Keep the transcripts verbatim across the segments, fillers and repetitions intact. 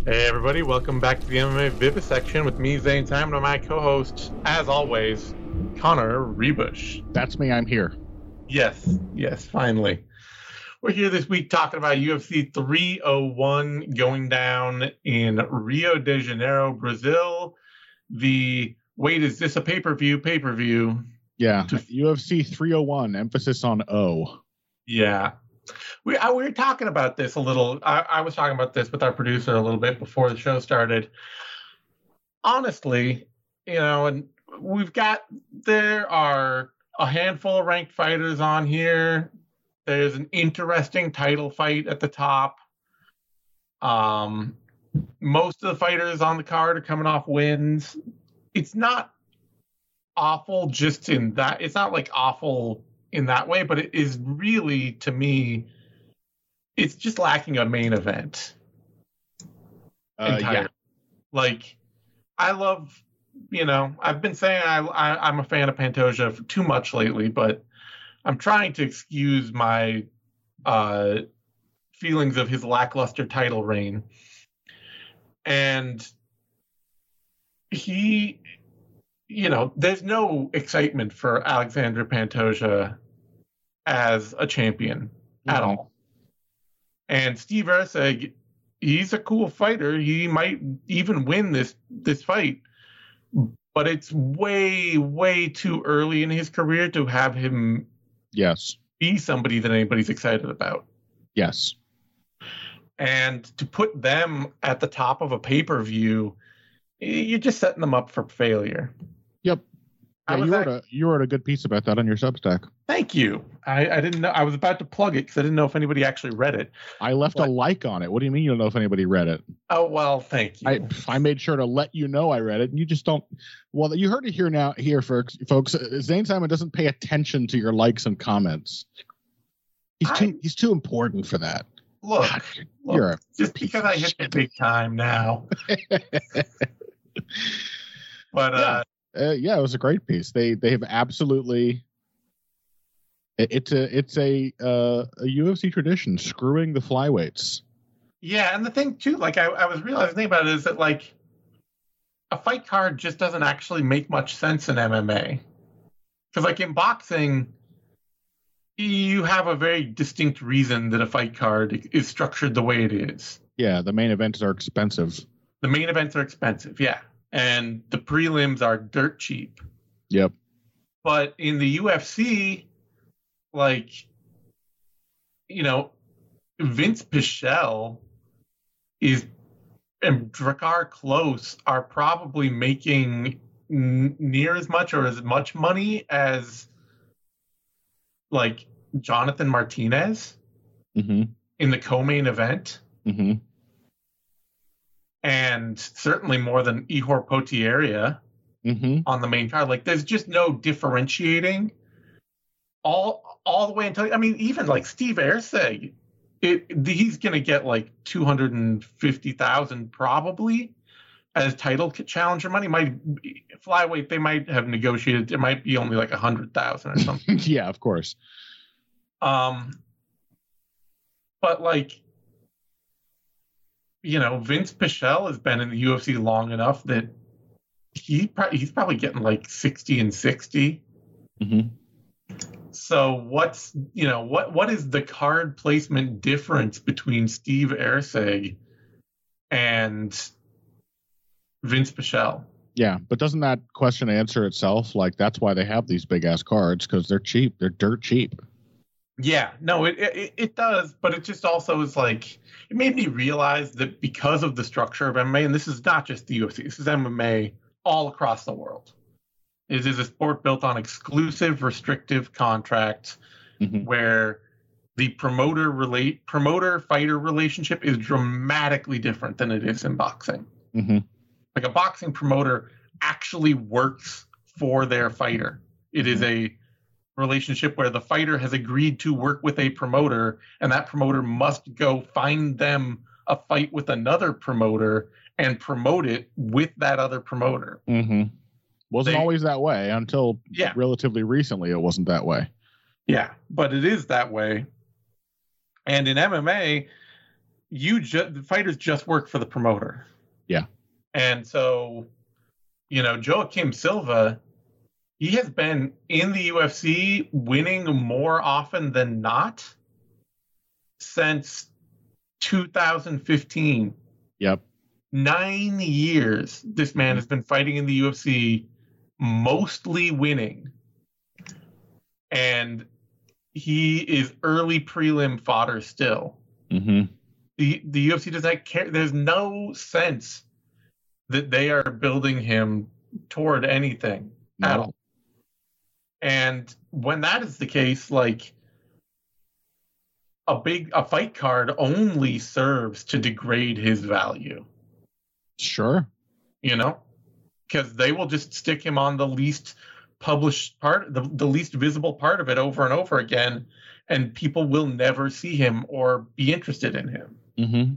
Hey everybody, welcome back to the M M A Vivisection with me, Zane Simon, and my co-host, as always, Connor Rebush. That's me, I'm here. Yes, yes, finally. We're here this week talking about U F C three oh one going down in Rio de Janeiro, Brazil. The, wait, is this a pay-per-view? Pay-per-view. Yeah, to, U F C three oh one, emphasis on O. Yeah. We, I, we were talking about this a little. I, I was talking about this with our producer a little bit before the show started. Honestly, you know, and we've got, there are a handful of ranked fighters on here. There's an interesting title fight at the top. Um, most of the fighters on the card are coming off wins. It's not awful just in that, it's not like awful in that way, but it is really, to me, it's just lacking a main event. Uh, yeah. Like, I love, you know, I've been saying I, I, I'm a fan of Pantoja for too much lately, but I'm trying to excuse my uh, feelings of his lackluster title reign. And he, you know, there's no excitement for Alexander Pantoja as a champion mm-hmm. at all. And Steve Erceg, he's a cool fighter. He might even win this this fight. But it's way, way too early in his career to have him yes. be somebody that anybody's excited about. Yes. And to put them at the top of a pay-per-view, you're just setting them up for failure. Yep. Yeah, you wrote, a, you wrote a good piece about that on your Substack. Thank you. I, I didn't know. I was about to plug it because I didn't know if anybody actually read it. I left but, a like on it. What do you mean you don't know if anybody read it? Oh, well, thank you. I I made sure to let you know I read it, and you just don't. Well, you heard it here now, here, folks. Folks, Zane Simon doesn't pay attention to your likes and comments. He's I, too he's too important for that. Look, God, look you're a just because I hit shit. the big time now. But uh. Yeah. Uh, yeah, it was a great piece. They they have absolutely. It, it's a it's a uh, a U F C tradition, screwing the flyweights. Yeah, and the thing too, like I, I was realizing thing about it is that like a fight card just doesn't actually make much sense in M M A, because like in boxing, you have a very distinct reason that a fight card is structured the way it is. Yeah, the main events are expensive. The main events are expensive. Yeah. And the prelims are dirt cheap. Yep. But in the U F C, like, you know, Vince Pichel is and Drakkar Klose are probably making n- near as much or as much money as like Jonathan Martinez mm-hmm. in the co-main event. Mm-hmm. And certainly more than Ihor Potieria mm-hmm. on the main card. Like, there's just no differentiating all all the way until, I mean, even like Steve Erceg, it he's going to get like two hundred fifty thousand probably as title challenger money. Might flyweight, they might have negotiated. It might be only like one hundred thousand or something. Yeah, of course. Um, but like, you know, Vince Pichel has been in the U F C long enough that he he's probably getting like sixty and sixty. Mm-hmm. So what's, you know, what what is the card placement difference between Steve Erceg and Vince Pichel? Yeah, but doesn't that question answer itself? Like, that's why they have these big ass cards, because they're cheap. They're dirt cheap. Yeah, no, it, it it does, but it just also is like, it made me realize that because of the structure of M M A, and this is not just the U F C, this is M M A all across the world. It is a sport built on exclusive, restrictive contracts mm-hmm. where the promoter relate promoter fighter relationship is dramatically different than it is in boxing. Mm-hmm. Like, a boxing promoter actually works for their fighter. It is a relationship where the fighter has agreed to work with a promoter, and that promoter must go find them a fight with another promoter and promote it with that other promoter. Mm-hmm. Wasn't they, always that way until yeah. relatively recently. It wasn't that way. Yeah, but it is that way. And in M M A, you just the fighters just work for the promoter. Yeah. And so, you know, Joaquim Silva, he has been in the U F C winning more often than not since two thousand fifteen. Yep. Nine years this man has been fighting in the U F C, mostly winning. And he is early prelim fodder still. Mm-hmm. The the U F C does not care. There's no sense that they are building him toward anything No. at all. And when that is the case, like a big a fight card only serves to degrade his value. Sure. You know, because they will just stick him on the least published part, the, the least visible part of it over and over again, and people will never see him or be interested in him. Mm-hmm.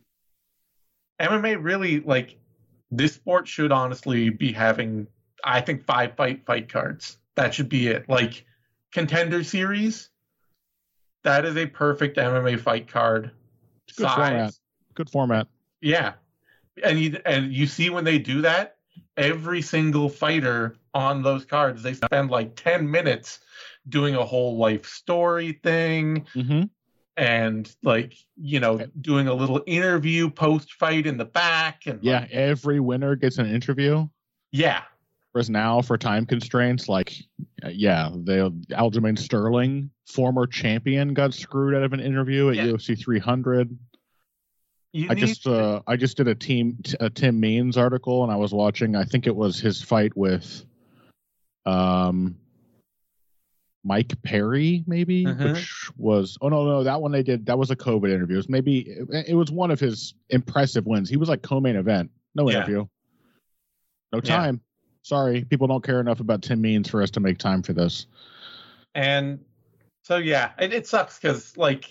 M M A really, like, this sport should honestly be having, I think, five fight fight cards. That should be it. Like, Contender Series, that is a perfect M M A fight card. Good size. format. Good format. Yeah. And you, and you see when they do that, every single fighter on those cards, they spend like ten minutes doing a whole life story thing. Mm-hmm. And, like, you know, doing a little interview post-fight in the back. And Yeah, like, every winner gets an interview. yeah. Whereas now, for time constraints, like, uh, yeah, they Aljamain Sterling, former champion, got screwed out of an interview at Yeah. U F C three hundred. You I need just uh, I just did a team a Tim Means article, and I was watching. I think it was his fight with, um, Mike Perry, maybe, Mhm. which was oh no no that one they did that was a COVID interview. It was maybe it, it was one of his impressive wins. He was like co-main event, no Yeah. interview, no Yeah. time. Sorry, people don't care enough about Tim Means for us to make time for this. And so, yeah, it, it sucks because, like,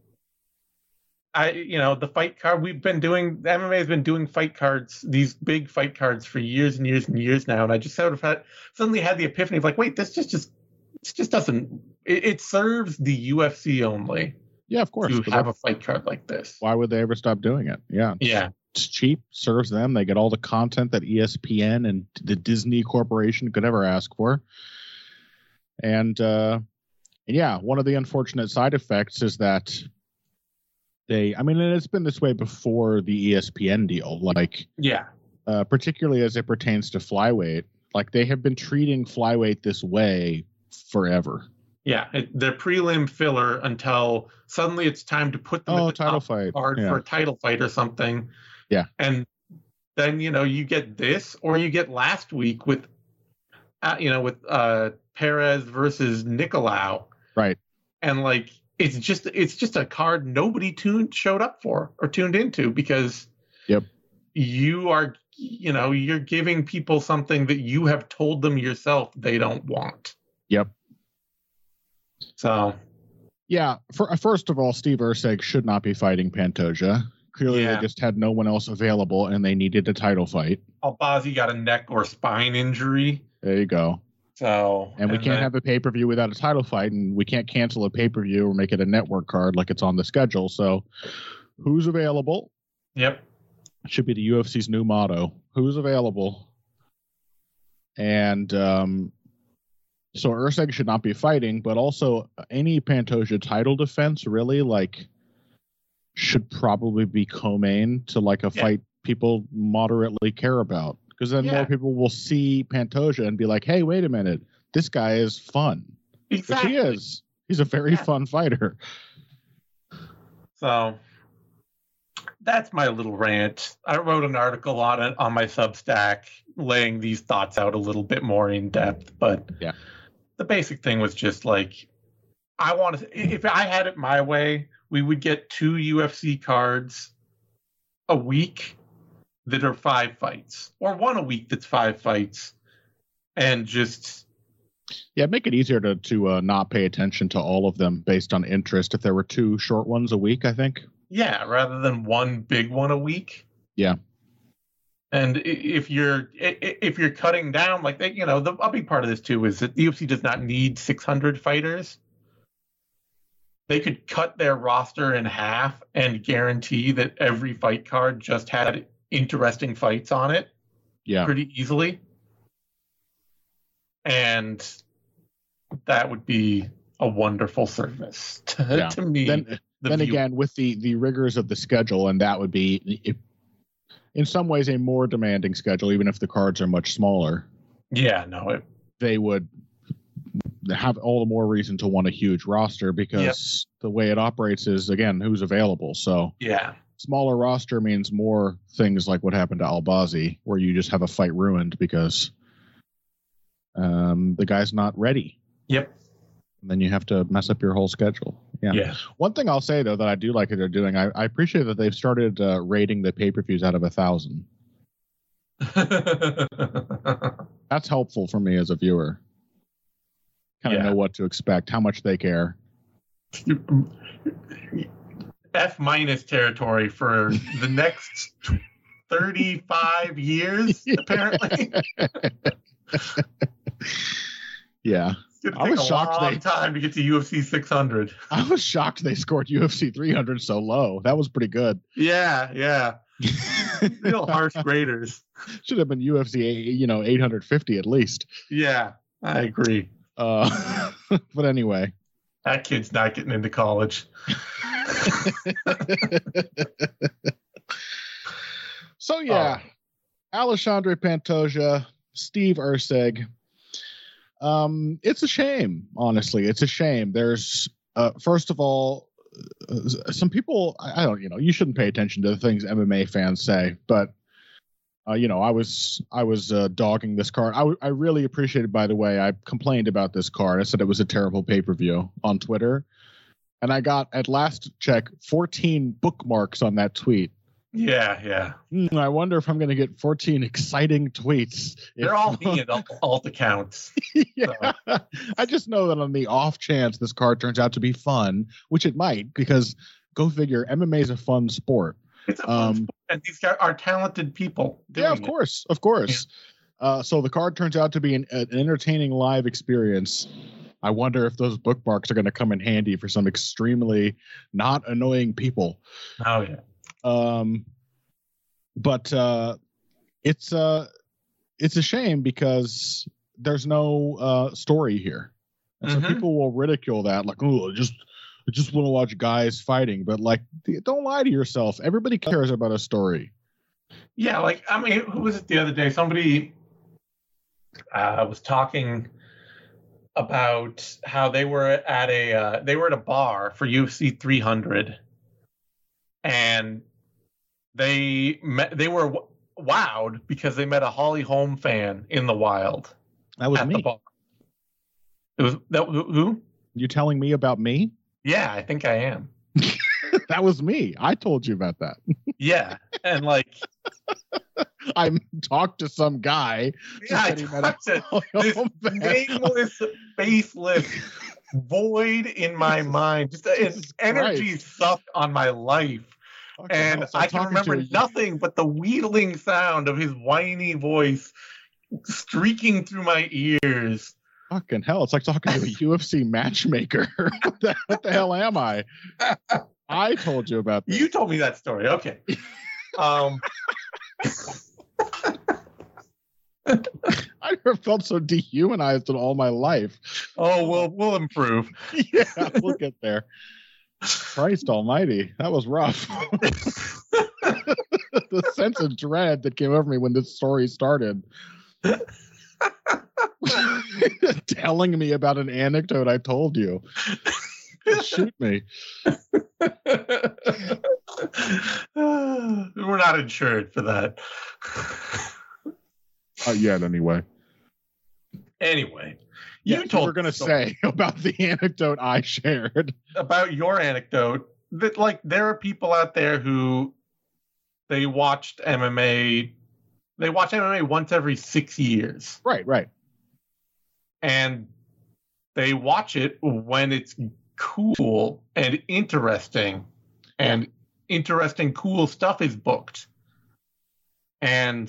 I, you know, the fight card we've been doing, M M A has been doing fight cards, these big fight cards for years and years and years now. And I just sort of had suddenly had the epiphany of like, wait, this just, just, this just doesn't, it, it serves the U F C only Yeah, of course. to 'cause have that- a fight card like this. why would they ever stop doing it? Yeah. Yeah. It's cheap, serves them. They get all the content that E S P N and the Disney Corporation could ever ask for. And, uh, and yeah, one of the unfortunate side effects is that they, I mean, and it's been this way before the E S P N deal, like, Yeah. uh, particularly as it pertains to flyweight. Like, they have been treating flyweight this way forever. Yeah. It, they're prelim filler until suddenly it's time to put them Oh, in the title top fight. card Yeah. for a title fight or something. Yeah. And then, you know, you get this, or you get last week with, uh, you know, with uh, Perez versus Nicolau. Right. And, like, it's just it's just a card nobody tuned showed up for or tuned into because Yep. you are, you know, you're giving people something that you have told them yourself they don't want. Yep. So, Yeah. For, first of all, Steve Erceg should not be fighting Pantoja. Clearly, Yeah. they just had no one else available, and they needed a title fight. Albazi got a neck or spine injury. There you go. So, And we can't then- have a pay per view without a title fight, and we can't cancel a pay per view or make it a network card like it's on the schedule. So, who's available? Yep. Should be the U F C's new motto. Who's available? And um, so Erceg should not be fighting, but also any Pantoja title defense really like should probably be co-main to like a Yeah. fight people moderately care about. Because then Yeah. more people will see Pantoja and be like, hey, wait a minute, this guy is fun. Exactly. Which he is. He's a very Yeah. fun fighter. So that's my little rant. I wrote an article on it on my Substack, laying these thoughts out a little bit more in depth. But Yeah. the basic thing was just like, I want to. If I had it my way, we would get two U F C cards a week that are five fights, or one a week that's five fights, and just Yeah, make it easier to to uh, not pay attention to all of them based on interest. If there were two short ones a week, I think. yeah, rather than one big one a week. Yeah. And i- if you're i- i- if you're cutting down, like they, you know, the a big part of this too is that the U F C does not need six hundred fighters. they could cut their roster in half and guarantee that every fight card just had interesting fights on it. Yeah. Pretty easily. And that would be a wonderful service to, Yeah. to me. Then, the then viewer. again, with the, the rigors of the schedule, and that would be, if, in some ways, a more demanding schedule, even if the cards are much smaller. Yeah, no, it, they would have all the more reason to want a huge roster because yep. the way it operates is, again, who's available. So yeah, smaller roster means more things like what happened to Albazi, where you just have a fight ruined because um, the guy's not ready. Yep. And then you have to mess up your whole schedule. Yeah. yeah. One thing I'll say, though, that I do like that they're doing, I, I appreciate that they've started uh, rating the pay-per-views out of a thousand. That's helpful for me as a viewer. Kind of yeah. know what to expect, how much they care. F minus territory for the next thirty-five years, apparently. Yeah. It's I was a shocked long they time to get to U F C six hundred. I was shocked they scored U F C three hundred so low. That was pretty good. Yeah, yeah. Real harsh graders. Should have been U F C, you know, eight hundred fifty at least. Yeah, I agree. Uh, but anyway, that kid's not getting into college. So yeah, oh. Alexandre Pantoja, Steve Erceg. Um, it's a shame, honestly. It's a shame. There's, uh, first of all, uh, some people. I, I don't, you know, you shouldn't pay attention to the things M M A fans say, but. Uh, you know, I was I was uh, dogging this card. I, w- I really appreciated, by the way, I complained about this card. I said it was a terrible pay-per-view on Twitter. And I got, at last check, fourteen bookmarks on that tweet. Yeah, yeah. Mm, I wonder if I'm going to get fourteen exciting tweets. They're if, all me at all, all accounts. Yeah. So. I just know that on the off chance this card turns out to be fun, which it might, because go figure, M M A is a fun sport. It's a fun um, sport, and these guys are talented people. Yeah, of course, it. of course. Yeah. Uh, so the card turns out to be an, an entertaining live experience. I wonder if those bookmarks are going to come in handy for some extremely not annoying people. Oh yeah. Um, but uh, it's uh, it's a shame because there's no uh, story here, and mm-hmm. so people will ridicule that, like, oh, just. I just want to watch guys fighting, but like, don't lie to yourself. Everybody cares about a story. Yeah, like, I mean, who was it the other day? Somebody uh, was talking about how they were at a uh, they were at a bar for U F C three hundred, and they met. They were w- wowed because they met a Holly Holm fan in the wild. That was at me. The bar. It was that who? You telling me about me? Yeah, I think I am. That was me. I told you about that. Yeah, and like I talked to some guy. Yeah, I talked to this nameless, faceless void in my mind. Just an energy sucked on my life. Okay, and I can remember nothing but the wheedling sound of his whiny voice streaking through my ears. Fucking hell, it's like talking to a U F C matchmaker. what, the, what the hell am I? I told you about this. You told me that story. Okay. Um, I never felt so dehumanized in all my life. Oh, we'll, we'll improve. Yeah, we'll get there. Christ almighty, that was rough. The sense of dread that came over me when this story started. Telling me about an anecdote I told you. Shoot me. We're not insured for that. Not yet, anyway. Anyway, you yes, told. We're going to say about the anecdote I shared. About your anecdote, that like there are people out there who they watched M M A. They watch M M A once every six years. Right, right. And they watch it when it's cool and interesting, and interesting, cool stuff is booked. And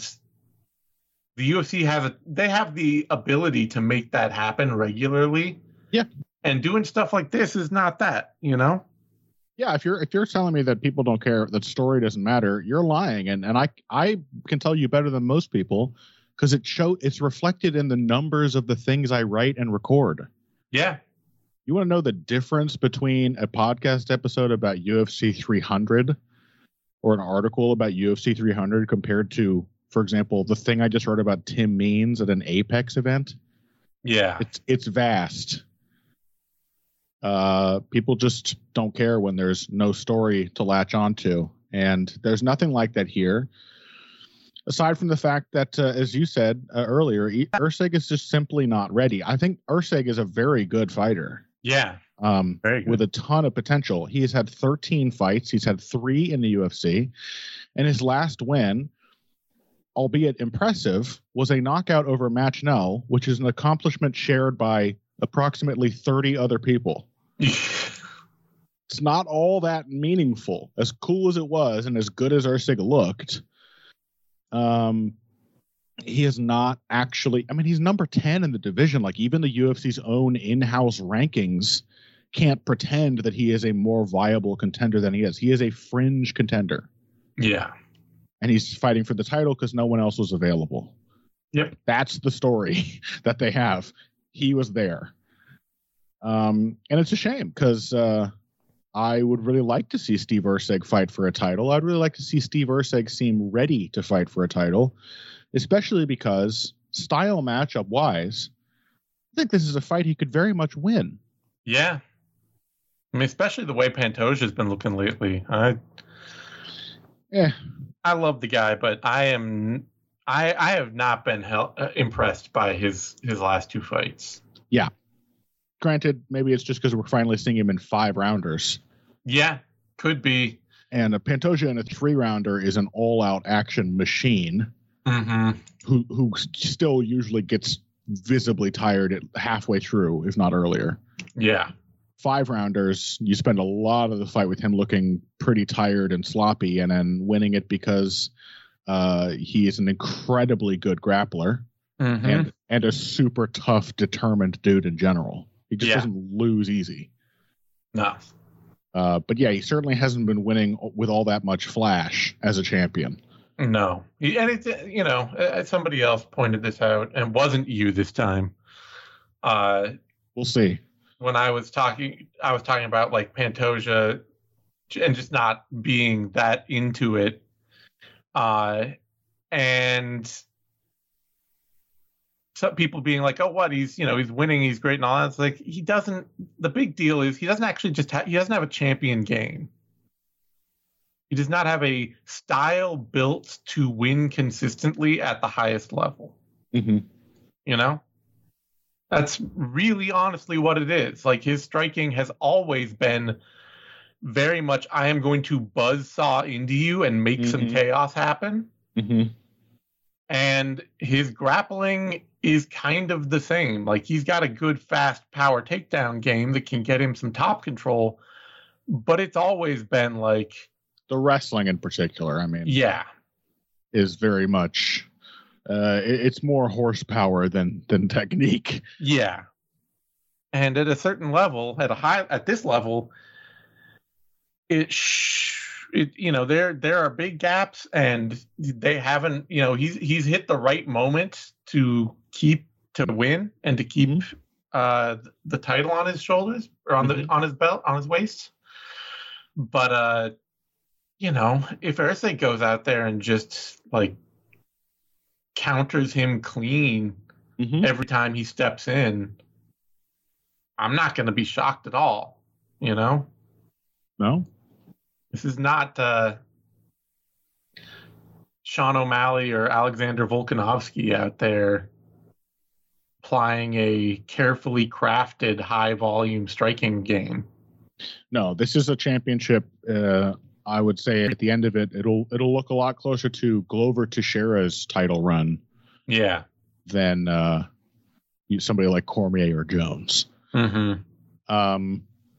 the U F C has a, they have the ability to make that happen regularly. Yeah. And doing stuff like this is not that, you know? Yeah, if you're if you're telling me that people don't care, that story doesn't matter, you're lying. And and I I can tell you better than most people because it show it's reflected in the numbers of the things I write and record. Yeah. You want to know the difference between a podcast episode about U F C three hundred or an article about U F C three hundred compared to, for example, the thing I just wrote about Tim Means at an Apex event? Yeah. It's it's vast. Uh, people just don't care when there's no story to latch onto. And there's nothing like that here. Aside from the fact that, uh, as you said uh, earlier, Ursig is just simply not ready. I think Ursig is a very good fighter. Yeah. Um, very good. With a ton of potential. He has had thirteen fights. He's had three in the U F C. And his last win, albeit impressive, was a knockout over Match Nell, which is an accomplishment shared by approximately thirty other people. It's not all that meaningful. As cool as it was and as good as Ursig looked, um, he is not actually, I mean, he's number ten in the division. Like, even the U F C's own in-house rankings can't pretend that he is a more viable contender than he is. He is a fringe contender. Yeah. And he's fighting for the title because no one else was available. Yep. That's the story that they have. He was there. Um, and it's a shame because uh, I would really like to see Steve Ursig fight for a title. I'd really like to see Steve Ursig seem ready to fight for a title, especially because style matchup wise, I think this is a fight he could very much win. Yeah. I mean, especially the way Pantoja's been looking lately. I, yeah. I love the guy, but I am, I, I have not been hel- uh, impressed by his, his last two fights. Yeah. Granted, maybe it's just because we're finally seeing him in five rounders. Yeah, could be. And a Pantoja in a three rounder is an all out action machine. Mm-hmm. Who who still usually gets visibly tired at halfway through, if not earlier. Yeah. Five rounders, you spend a lot of the fight with him looking pretty tired and sloppy, and then winning it because uh, he is an incredibly good grappler mm-hmm. and and a super tough, determined dude in general. He just yeah. doesn't lose easy. No. Uh, but yeah, he certainly hasn't been winning with all that much flash as a champion. No. He, and it's, you know, uh, somebody else pointed this out, and wasn't you this time. Uh, we'll see. When I was talking, I was talking about like Pantoja and just not being that into it. Uh, and some people being like, oh, what, he's, you know, he's winning, he's great and all that. It's like, he doesn't, the big deal is he doesn't actually just have, he doesn't have a champion game. He does not have a style built to win consistently at the highest level. Mm-hmm. You know? That's really honestly what it is. Like, his striking has always been very much, I am going to buzzsaw into you and make mm-hmm. some chaos happen. Mm-hmm. And his grappling is kind of the same. Like, he's got a good, fast power takedown game that can get him some top control, but it's always been like... The wrestling in particular, I mean... Yeah. Is very much... Uh, it, it's more horsepower than than technique. Yeah. And at a certain level, at a high, at this level, it... Sh- It, you know, there there are big gaps, and they haven't, you know, he's he's hit the right moment to keep to win and to keep mm-hmm. uh, the title on his shoulders or on mm-hmm. the on his belt, on his waist. But uh, you know, if Ursig goes out there and just like counters him clean mm-hmm. every time he steps in, I'm not going to be shocked at all. You know? No. This is not uh, Sean O'Malley or Alexander Volkanovski out there applying a carefully crafted high-volume striking game. No, this is a championship. Uh, I would say at the end of it, it'll it'll look a lot closer to Glover Teixeira's title run. Yeah. Than uh, somebody like Cormier or Jones. Mm-hmm. Um.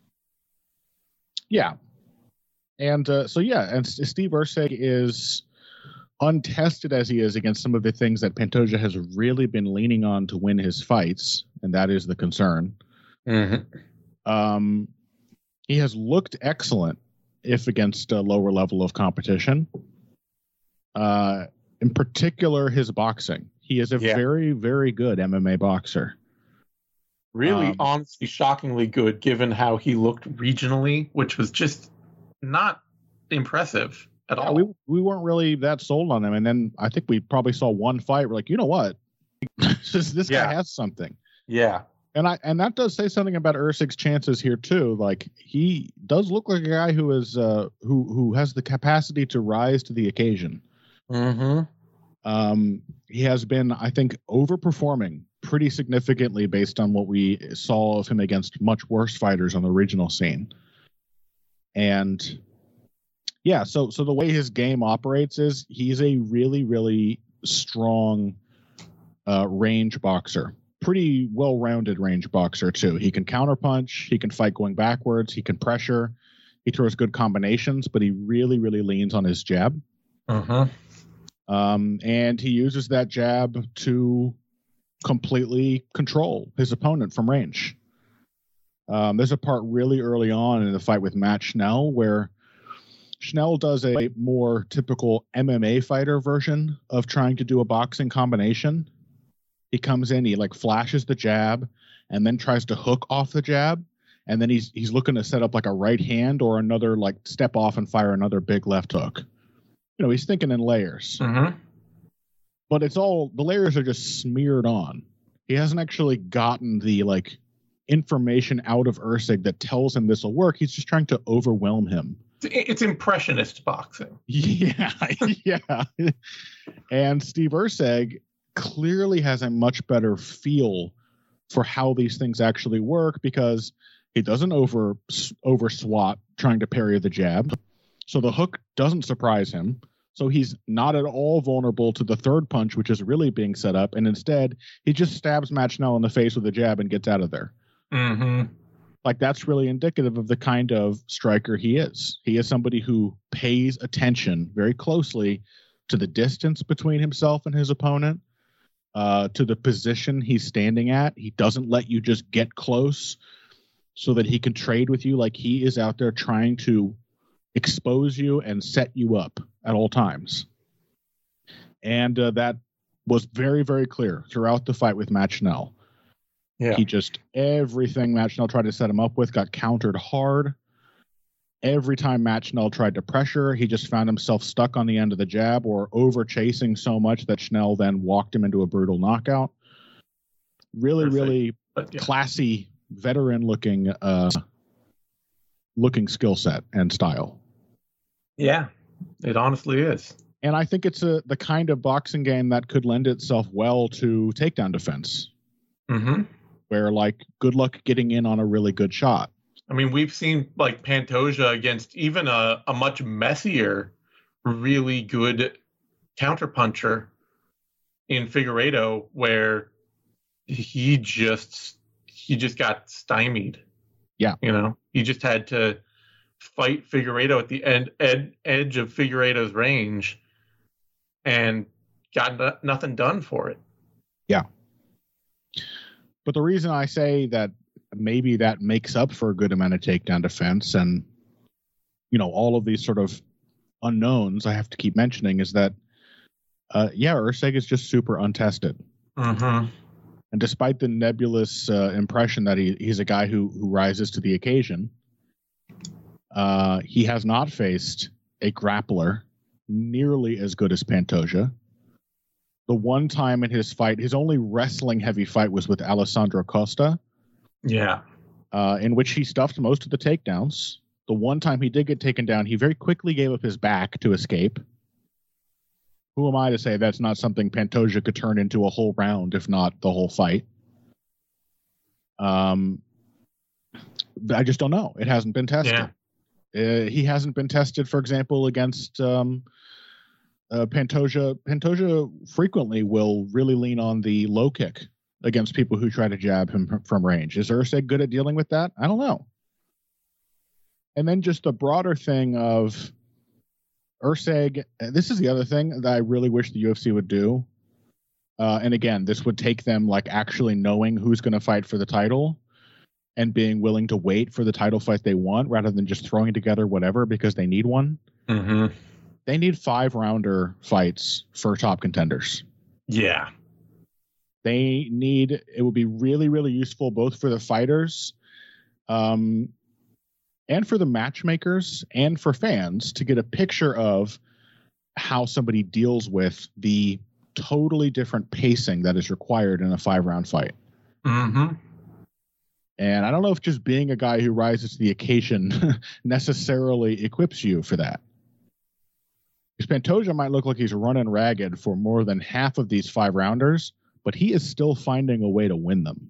Yeah. And uh, so, yeah, and Steve Ursig is untested as he is against some of the things that Pantoja has really been leaning on to win his fights, and that is the concern. Mm-hmm. Um, he has looked excellent if against a lower level of competition. Uh, in particular, his boxing. He is a yeah. very, very good M M A boxer. Really, um, honestly, shockingly good given how he looked regionally, which was just not impressive at yeah, all. We, we weren't really that sold on him. And then I think we probably saw one fight. We're like, you know what? this this yeah. guy has something. Yeah. And I and that does say something about Erceg's chances here too. Like, he does look like a guy who is uh, who who has the capacity to rise to the occasion. Mm-hmm. Um, he has been, I think, overperforming pretty significantly based on what we saw of him against much worse fighters on the regional scene. And yeah, so so the way his game operates is he's a really, really strong uh, range boxer. Pretty well-rounded range boxer too. He can counterpunch, he can fight going backwards, he can pressure, he throws good combinations, but he really, really leans on his jab. Uh-huh. Um, and he uses that jab to completely control his opponent from range. Um, there's a part really early on in the fight with Matt Schnell where Schnell does a more typical M M A fighter version of trying to do a boxing combination. He comes in, he like flashes the jab and then tries to hook off the jab. And then he's he's looking to set up like a right hand or another, like step off and fire another big left hook. You know, he's thinking in layers. Mm-hmm. But it's all, the layers are just smeared on. He hasn't actually gotten the like information out of Erceg that tells him this will work. He's just trying to overwhelm him. It's impressionist boxing. Yeah, yeah. And Steve Erceg clearly has a much better feel for how these things actually work because he doesn't over over swat trying to parry the jab. So the hook doesn't surprise him. So he's not at all vulnerable to the third punch, which is really being set up. And instead, he just stabs Matt Schnell in the face with a jab and gets out of there. Mm-hmm. Like, that's really indicative of the kind of striker he is. He is somebody who pays attention very closely to the distance between himself and his opponent, uh, to the position he's standing at. He doesn't let you just get close so that he can trade with you. Like, he is out there trying to expose you and set you up at all times. And uh, that was very, very clear throughout the fight with Matt Schnell. Yeah. He just, everything Matt Schnell tried to set him up with got countered hard. Every time Matt Schnell tried to pressure, he just found himself stuck on the end of the jab or over chasing so much that Schnell then walked him into a brutal knockout. Really, Perfect. really but, yeah. classy, veteran-looking uh, looking skill set and style. Yeah, it honestly is. And I think it's a the kind of boxing game that could lend itself well to takedown defense. Mm-hmm. Where, like, good luck getting in on a really good shot. I mean, we've seen, like, Pantoja against even a, a much messier, really good counterpuncher in Figueiredo, where he just he just got stymied. Yeah. You know, he just had to fight Figueiredo at the end ed, edge of Figueiredo's range and got no, nothing done for it. Yeah. But the reason I say that maybe that makes up for a good amount of takedown defense and, you know, all of these sort of unknowns I have to keep mentioning is that, uh, yeah, Erceg is just super untested. Mm-hmm. And despite the nebulous uh, impression that he, he's a guy who, who rises to the occasion, uh, he has not faced a grappler nearly as good as Pantoja. The one time in his fight, his only wrestling heavy fight was with Alessandro Costa. Yeah. Uh, in which he stuffed most of the takedowns. The one time he did get taken down, he very quickly gave up his back to escape. Who am I to say that's not something Pantoja could turn into a whole round, if not the whole fight? Um, I just don't know. It hasn't been tested. Yeah. Uh, he hasn't been tested, for example, against um, uh, Pantoja. Pantoja frequently will really lean on the low kick against people who try to jab him from range. Is Erceg good at dealing with that? I don't know. And then just the broader thing of Erceg, this is the other thing that I really wish the U F C would do. Uh, and again, this would take them like actually knowing who's going to fight for the title, and being willing to wait for the title fight they want rather than just throwing together whatever because they need one. Mm-hmm. They need five rounder fights for top contenders. Yeah. They need, it would be really, really useful both for the fighters um, and for the matchmakers and for fans to get a picture of how somebody deals with the totally different pacing that is required in a five round fight. Mm-hmm. And I don't know if just being a guy who rises to the occasion necessarily equips you for that. Because Pantoja might look like he's running ragged for more than half of these five rounders, but he is still finding a way to win them.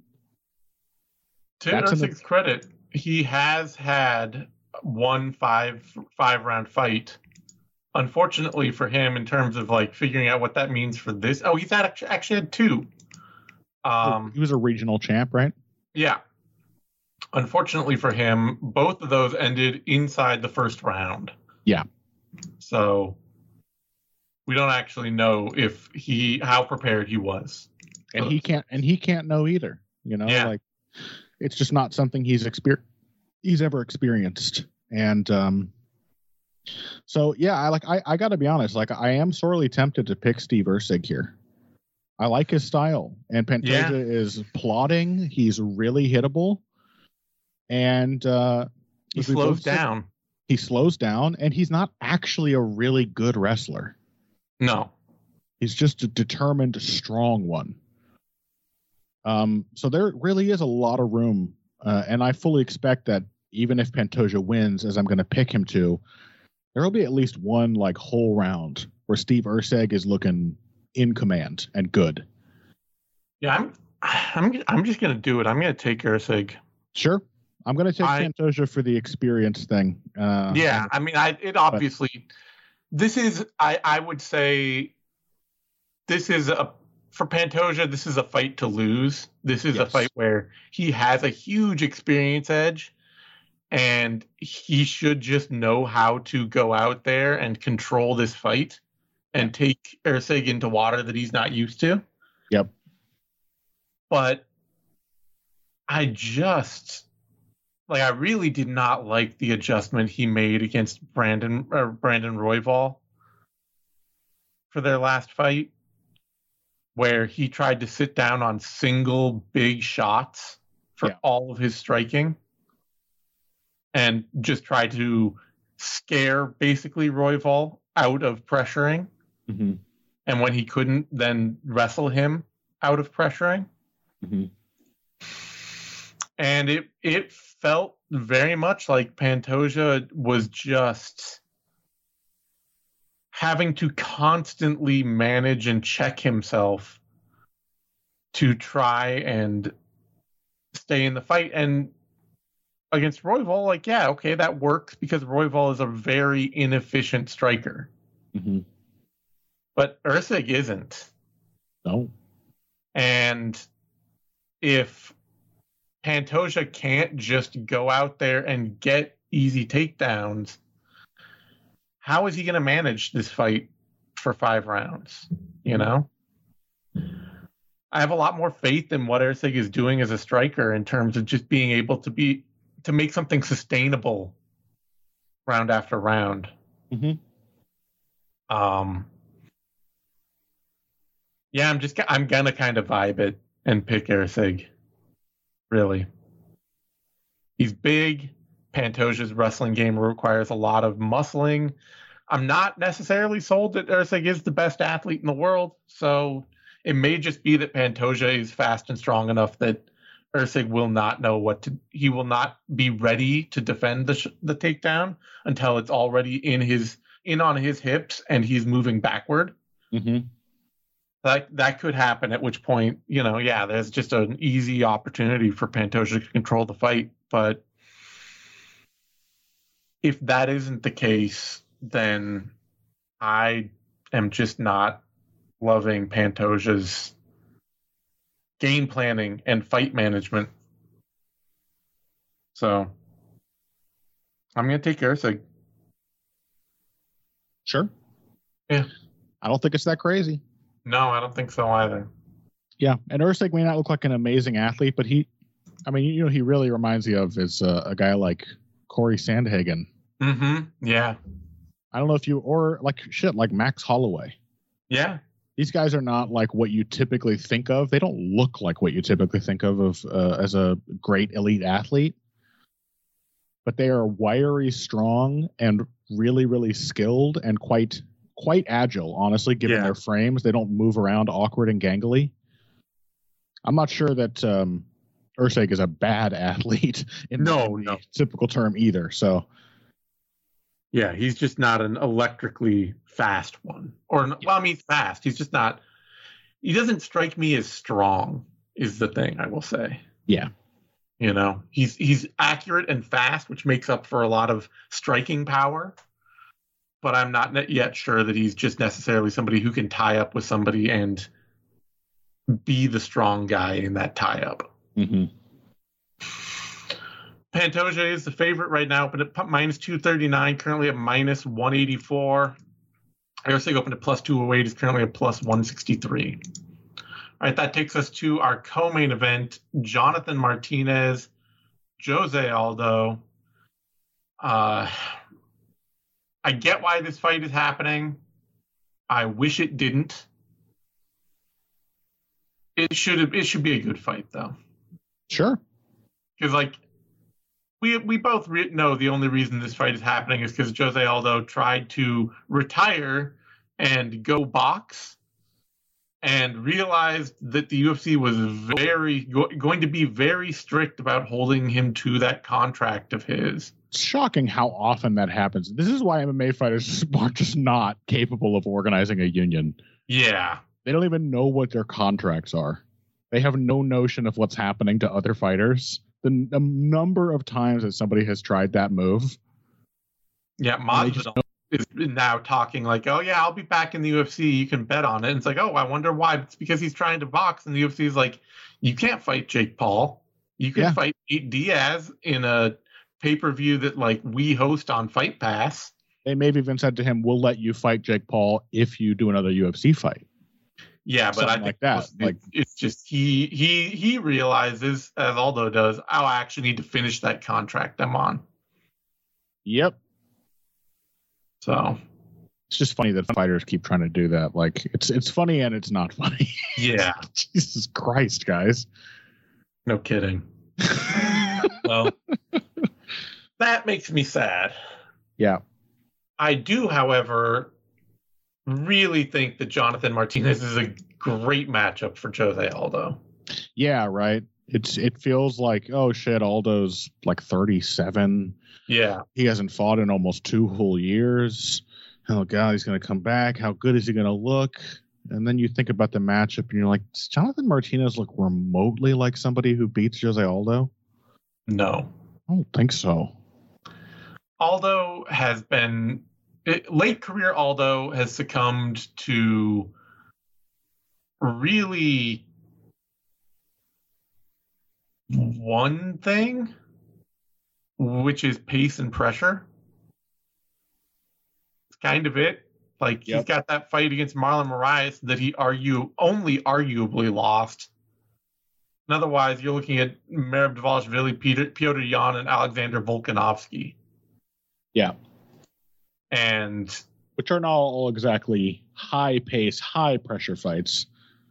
To Usyk's credit, he has had one five five round fight. Unfortunately for him, in terms of like figuring out what that means for this, oh, he's had actually had two. Um, he was a regional champ, right? Yeah. Unfortunately for him, both of those ended inside the first round. Yeah. So we don't actually know if he how prepared he was. And he can't and he can't know either. You know, yeah. like it's just not something he's exper- he's ever experienced. And um so yeah, I like I, I gotta be honest, like I am sorely tempted to pick Steve Erceg here. I like his style. And Pantoja yeah. is plodding, he's really hittable. And uh, he slows down. Said, he slows down, and he's not actually a really good wrestler. No. He's just a determined, strong one. Um, so there really is a lot of room, uh, and I fully expect that even if Pantoja wins, as I'm going to pick him to, there will be at least one like whole round where Steve Erceg is looking in command and good. Yeah, I'm. I'm. I'm just going to do it. I'm going to take Erceg. Sure. I'm going to take I, Pantoja for the experience thing. Uh, yeah, I mean, I it obviously, but, this is, I, I would say, this is a, for Pantoja, this is a fight to lose. This is yes. a fight where he has a huge experience edge, and he should just know how to go out there and control this fight and take Erceg into water that he's not used to. Yep. But I just... Like, I really did not like the adjustment he made against Brandon or Brandon Royval for their last fight, where he tried to sit down on single big shots for yeah. all of his striking and just try to scare basically Royval out of pressuring. Mm-hmm. And when he couldn't, then wrestle him out of pressuring. Mm-hmm. And it it felt very much like Pantoja was just having to constantly manage and check himself to try and stay in the fight. And against Royval, like, yeah, okay, that works because Royval is a very inefficient striker. Mm-hmm. But Erceg isn't. No. And if Pantoja can't just go out there and get easy takedowns, how is he going to manage this fight for five rounds? You know? I have a lot more faith in what Erceg is doing as a striker in terms of just being able to be to make something sustainable round after round. Mm-hmm. Um. Yeah, I'm just I'm gonna kind of vibe it and pick Erceg. Really. He's big. Pantoja's wrestling game requires a lot of muscling. I'm not necessarily sold that Erceg is the best athlete in the world, so it may just be that Pantoja is fast and strong enough that Erceg will not know what to. He will not be ready to defend the sh- the takedown until it's already in his in on his hips and he's moving backward. Mm-hmm. That that could happen. At which point, you know, yeah, there's just an easy opportunity for Pantoja to control the fight. But if that isn't the case, then I am just not loving Pantoja's game planning and fight management. So I'm going to take Erceg. Sure. Yeah. I don't think it's that crazy. No, I don't think so either. Yeah, and Erceg may not look like an amazing athlete, but he I mean, you know, he really reminds me of is uh, a guy like Corey Sandhagen. Mm-hmm. Yeah. I don't know if you or like shit like Max Holloway. Yeah. These guys are not like what you typically think of. They don't look like what you typically think of, of uh, as a great elite athlete. But they are wiry, strong, and really, really skilled and quite quite agile, honestly, given Yeah. their frames. They don't move around awkward and gangly. I'm not sure that um, Usyk is a bad athlete in No, the no. typical term either. So, Yeah, he's just not an electrically fast one. Or, well, I mean, fast. He's just not. He doesn't strike me as strong, is the thing I will say. yeah. You know, he's he's accurate and fast, which makes up for a lot of striking power. But I'm not yet sure that he's just necessarily somebody who can tie up with somebody and be the strong guy in that tie up. Mm-hmm. Pantoja is the favorite right now, but at minus two thirty-nine, currently at minus one eighty-four. Usyk opened at plus two oh eight, is currently at plus one sixty-three. All right, that takes us to our co-main event, Jonathan Martinez, Jose Aldo. Uh, I get why this fight is happening. I wish it didn't. It should it should be a good fight, though. Sure. Because, like, we we both re- know the only reason this fight is happening is because Jose Aldo tried to retire and go box and realized that the U F C was very go- going to be very strict about holding him to that contract of his. It's shocking how often that happens. This is why M M A fighters are just not capable of organizing a union. Yeah. They don't even know what their contracts are. They have no notion of what's happening to other fighters. The, the number of times that somebody has tried that move. Yeah, Masvidal is now talking like, oh, yeah, I'll be back in the U F C. You can bet on it. And it's like, oh, I wonder why. It's because he's trying to box. And the U F C is like, you can't fight Jake Paul. You can Yeah. fight Nate Diaz in a pay-per-view that, like, we host on Fight Pass. They may have even said to him, we'll let you fight Jake Paul if you do another U F C fight. Yeah, but Something I think like that. It, Like- it's just he he he realizes, as Aldo does, oh, I actually need to finish that contract I'm on. Yep. So It's just funny that fighters keep trying to do that. Like, it's it's funny and it's not funny. yeah, Jesus Christ, guys. no kidding. Well, that makes me sad. Yeah. I do, however, really think that Jonathan Martinez is a great matchup for Jose Aldo. Yeah, right. It's it feels like, oh shit, Aldo's like thirty-seven. Yeah, He hasn't fought in almost two whole years. Oh god, he's gonna come back. How good is he gonna look? And then you think about the matchup and you're like, does Jonathan Martinez look remotely like somebody who beats Jose Aldo? no. I don't think so. Aldo has been it, late career. Aldo has succumbed to really one thing, which is pace and pressure. It's kind of it. Like Yep. he's got that fight against Marlon Moraes that he argue only arguably lost. And otherwise, you're looking at Merab Dvalishvili, Peter, Piotr Yan, and Alexander Volkanovski. Yeah. And Which are not all exactly high pace, high pressure fights.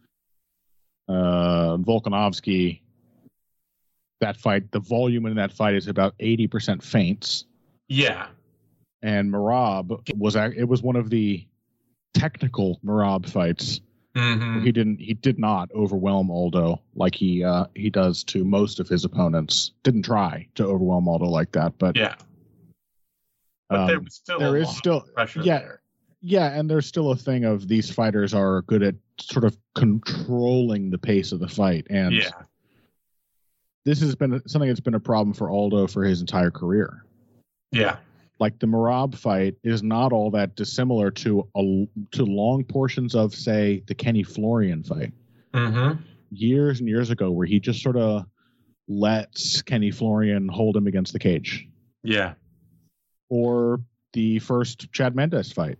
Uh, Volkanovski, that fight, the volume in that fight is about eighty percent feints. yeah, And Merab was ac- it was one of the technical Merab fights. mm-hmm. He didn't he did not overwhelm Aldo like he uh, he does to most of his opponents. Didn't try to overwhelm Aldo like that, but yeah. But um, there was still there a is lot still of pressure yeah. there. Yeah, and there's still a thing of these fighters are good at sort of controlling the pace of the fight, and Yeah, this has been something that's been a problem for Aldo for his entire career. yeah, Like the Merab fight is not all that dissimilar to a, to long portions of, say, the Kenny Florian fight mm-hmm. years and years ago, where he just sort of lets Kenny Florian hold him against the cage, yeah, or the first Chad Mendes fight,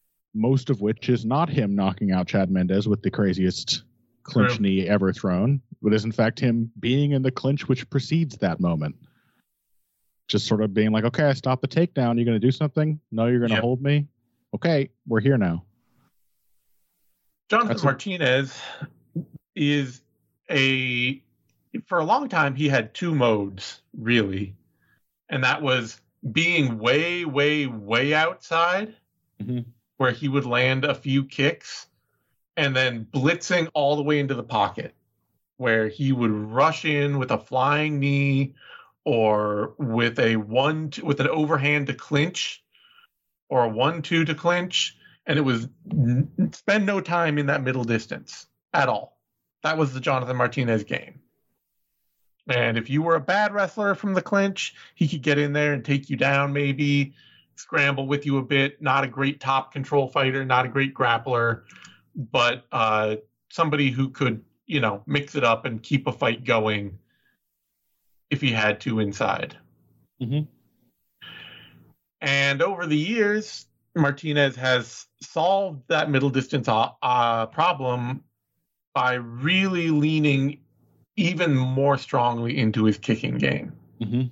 most of which is not him knocking out Chad Mendes with the craziest clinch True. knee ever thrown. but is in fact him being in the clinch which precedes that moment. Just sort of being like, okay, I stopped the takedown. You're going to do something? No, you're going to Yep. hold me? Okay, we're here now. Jonathan That's a- Martinez is a, for a long time, he had two modes, really. And that was being way, way, way outside, Mhm. where he would land a few kicks, and then blitzing all the way into the pocket, where he would rush in with a flying knee or with a one two, with an overhand to clinch or a one two to clinch, and it was n- spend no time in that middle distance at all. That was the Jonathan Martinez game. And if you were a bad wrestler from the clinch, he could get in there and take you down, maybe scramble with you a bit. Not a great top control fighter, not a great grappler, but uh, somebody who could, you know, mix it up and keep a fight going if he had to inside. Mhm. And over the years, Martinez has solved that middle distance uh, problem by really leaning even more strongly into his kicking game. Mhm.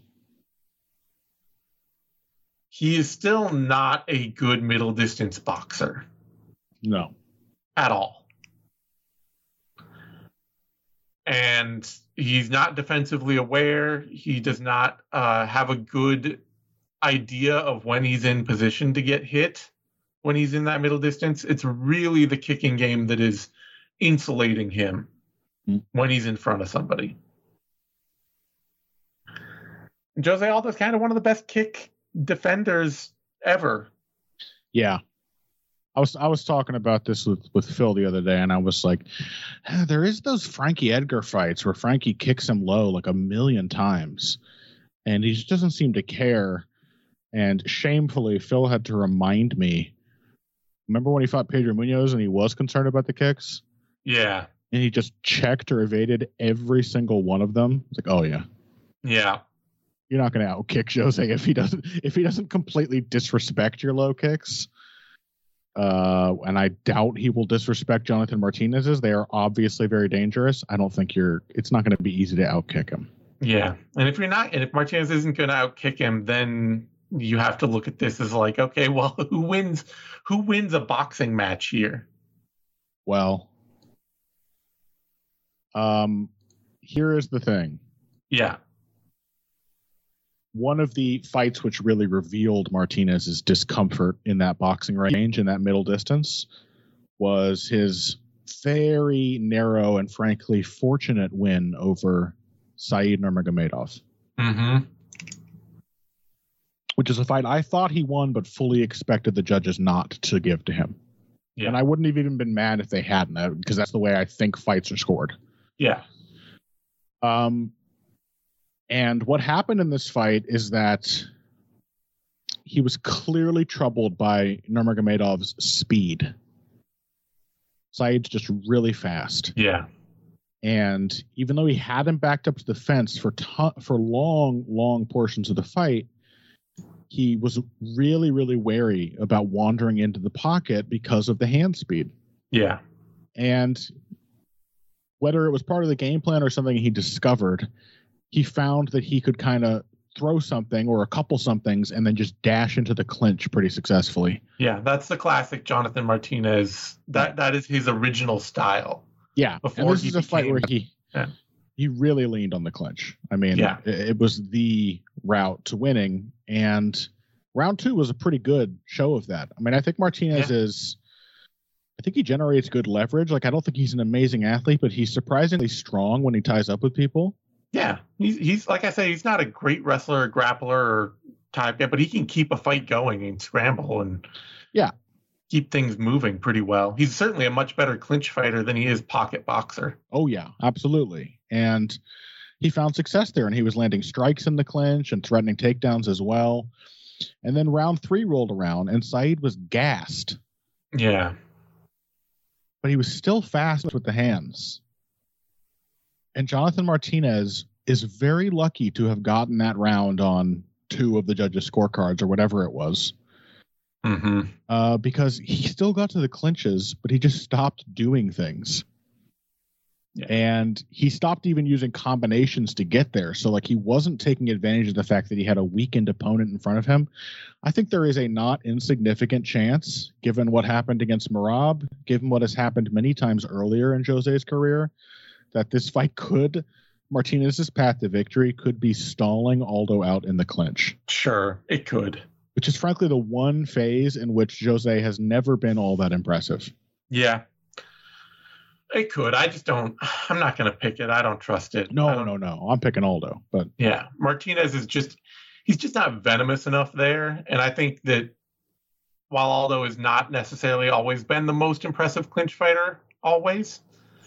He is still not a good middle distance boxer No. at all. And he's not defensively aware. He does not uh, have a good idea of when he's in position to get hit when he's in that middle distance. It's really the kicking game that is insulating him Mm. when he's in front of somebody. Jose Aldo's kind of one of the best kick defenders ever. Yeah. I was I was talking about this with, with Phil the other day, and I was like, "Ah, there is those Frankie Edgar fights where Frankie kicks him low like a million times, and he just doesn't seem to care." And shamefully, Phil had to remind me. Remember when he fought Pedro Munoz and he was concerned about the kicks? Yeah. And he just checked or evaded every single one of them. It's like, oh yeah, Yeah. you're not going to outkick Jose if he doesn't if he doesn't completely disrespect your low kicks. Uh, and I doubt he will disrespect Jonathan Martinez's. They are obviously very dangerous. I don't think you're. It's not going to be easy to outkick him. Yeah. And if you're not, and if Martinez isn't going to outkick him, then you have to look at this as like, okay, well, who wins? Who wins a boxing match here? Well, um, here is the thing. Yeah. One of the fights which really revealed Martinez's discomfort in that boxing range, in that middle distance, was his very narrow and frankly fortunate win over Said Nurmagomedov, Mm-hmm. which is a fight I thought he won, but fully expected the judges not to give to him. Yeah. And I wouldn't have even been mad if they hadn't, because that's the way I think fights are scored. Yeah. Um, and what happened in this fight is that he was clearly troubled by Nurmagomedov's speed. Said's just really fast. Yeah. And even though he had him backed up to the fence for ton- for long, long portions of the fight, he was really, really wary about wandering into the pocket because of the hand speed. Yeah. And whether it was part of the game plan or something he discovered, he found that he could kind of throw something or a couple somethings and then just dash into the clinch pretty successfully. Yeah. That's the classic Jonathan Martinez. That that is his original style. Yeah. Before and this he is a fight became- where he Yeah. he really leaned on the clinch. I mean, Yeah. it, it was the route to winning. And round two was a pretty good show of that. I mean, I think Martinez Yeah. is, I think he generates good leverage. Like, I don't think he's an amazing athlete, but he's surprisingly strong when he ties up with people. Yeah. He's, he's like I say, he's not a great wrestler or grappler or type guy, but he can keep a fight going and scramble and Yeah. keep things moving pretty well. He's certainly a much better clinch fighter than he is pocket boxer. Oh, yeah, absolutely. And he found success there, and he was landing strikes in the clinch and threatening takedowns as well. And then round three rolled around, and Said was gassed, Yeah. but he was still fast with the hands. And Jonathan Martinez is very lucky to have gotten that round on two of the judges' scorecards or whatever it was, Mm-hmm. uh, because he still got to the clinches, but he just stopped doing things. Yeah. And he stopped even using combinations to get there. So, like, he wasn't taking advantage of the fact that he had a weakened opponent in front of him. I think there is a not insignificant chance, given what happened against Merab, given what has happened many times earlier in Jose's career, that this fight could, Martinez's path to victory could be stalling Aldo out in the clinch. Sure, it could. Which is frankly the one phase in which Jose has never been all that impressive. Yeah. It could. I just don't. I'm not going to pick it. I don't trust it. No, no, no. I'm picking Aldo. But yeah, Martinez is just. He's just not venomous enough there, and I think that while Aldo has not necessarily always been the most impressive clinch fighter, always,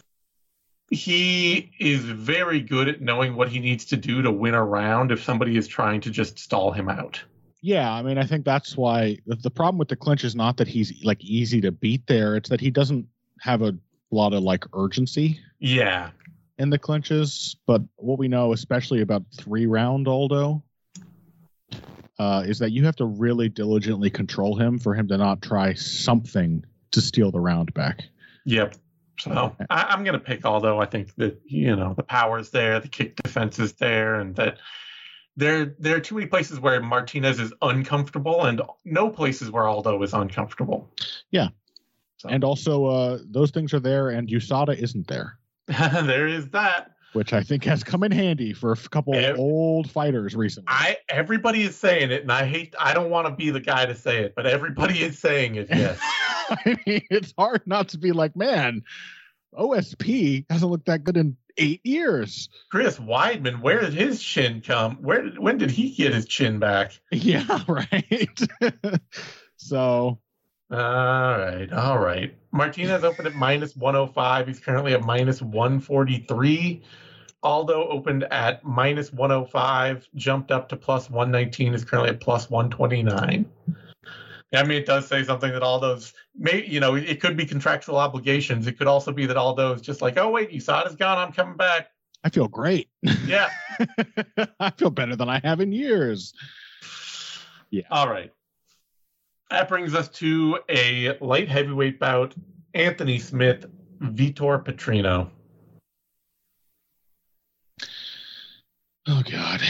he is very good at knowing what he needs to do to win a round if somebody is trying to just stall him out. Yeah, I mean, I think that's why the problem with the clinch is not that he's like easy to beat there; it's that he doesn't have a a lot of like urgency yeah in the clinches. But what we know, especially about three round Aldo, uh, is that you have to really diligently control him for him to not try something to steal the round back. Yep. So I, I'm going to pick Aldo. I think that, you know, the power's there, the kick defense is there, and that there, there are too many places where Martinez is uncomfortable and no places where Aldo is uncomfortable. Yeah. So. And also, uh, those things are there, and U S A D A isn't there. There is that, which I think has come in handy for a couple of old fighters recently. I everybody is saying it, and I hate. I don't want to be the guy to say it, but everybody is saying it. Yes, I mean, it's hard not to be like, man, O S P hasn't looked that good in eight years. Chris Weidman, where did his chin come? Where did when did he get his chin back? Yeah, right. So. All right, all right. Martinez opened at minus one oh five. He's currently at minus one forty-three. Aldo opened at minus one oh five, jumped up to plus one nineteen, is currently at plus one twenty-nine. I mean, it does say something that Aldo's, may, you know, it could be contractual obligations. It could also be that Aldo's just like, oh, wait, U S A Da's gone. I'm coming back. I feel great. Yeah. I feel better than I have in years. Yeah. All right. That brings us to a light heavyweight bout. Anthony Smith, Vitor Petrino. Oh, God.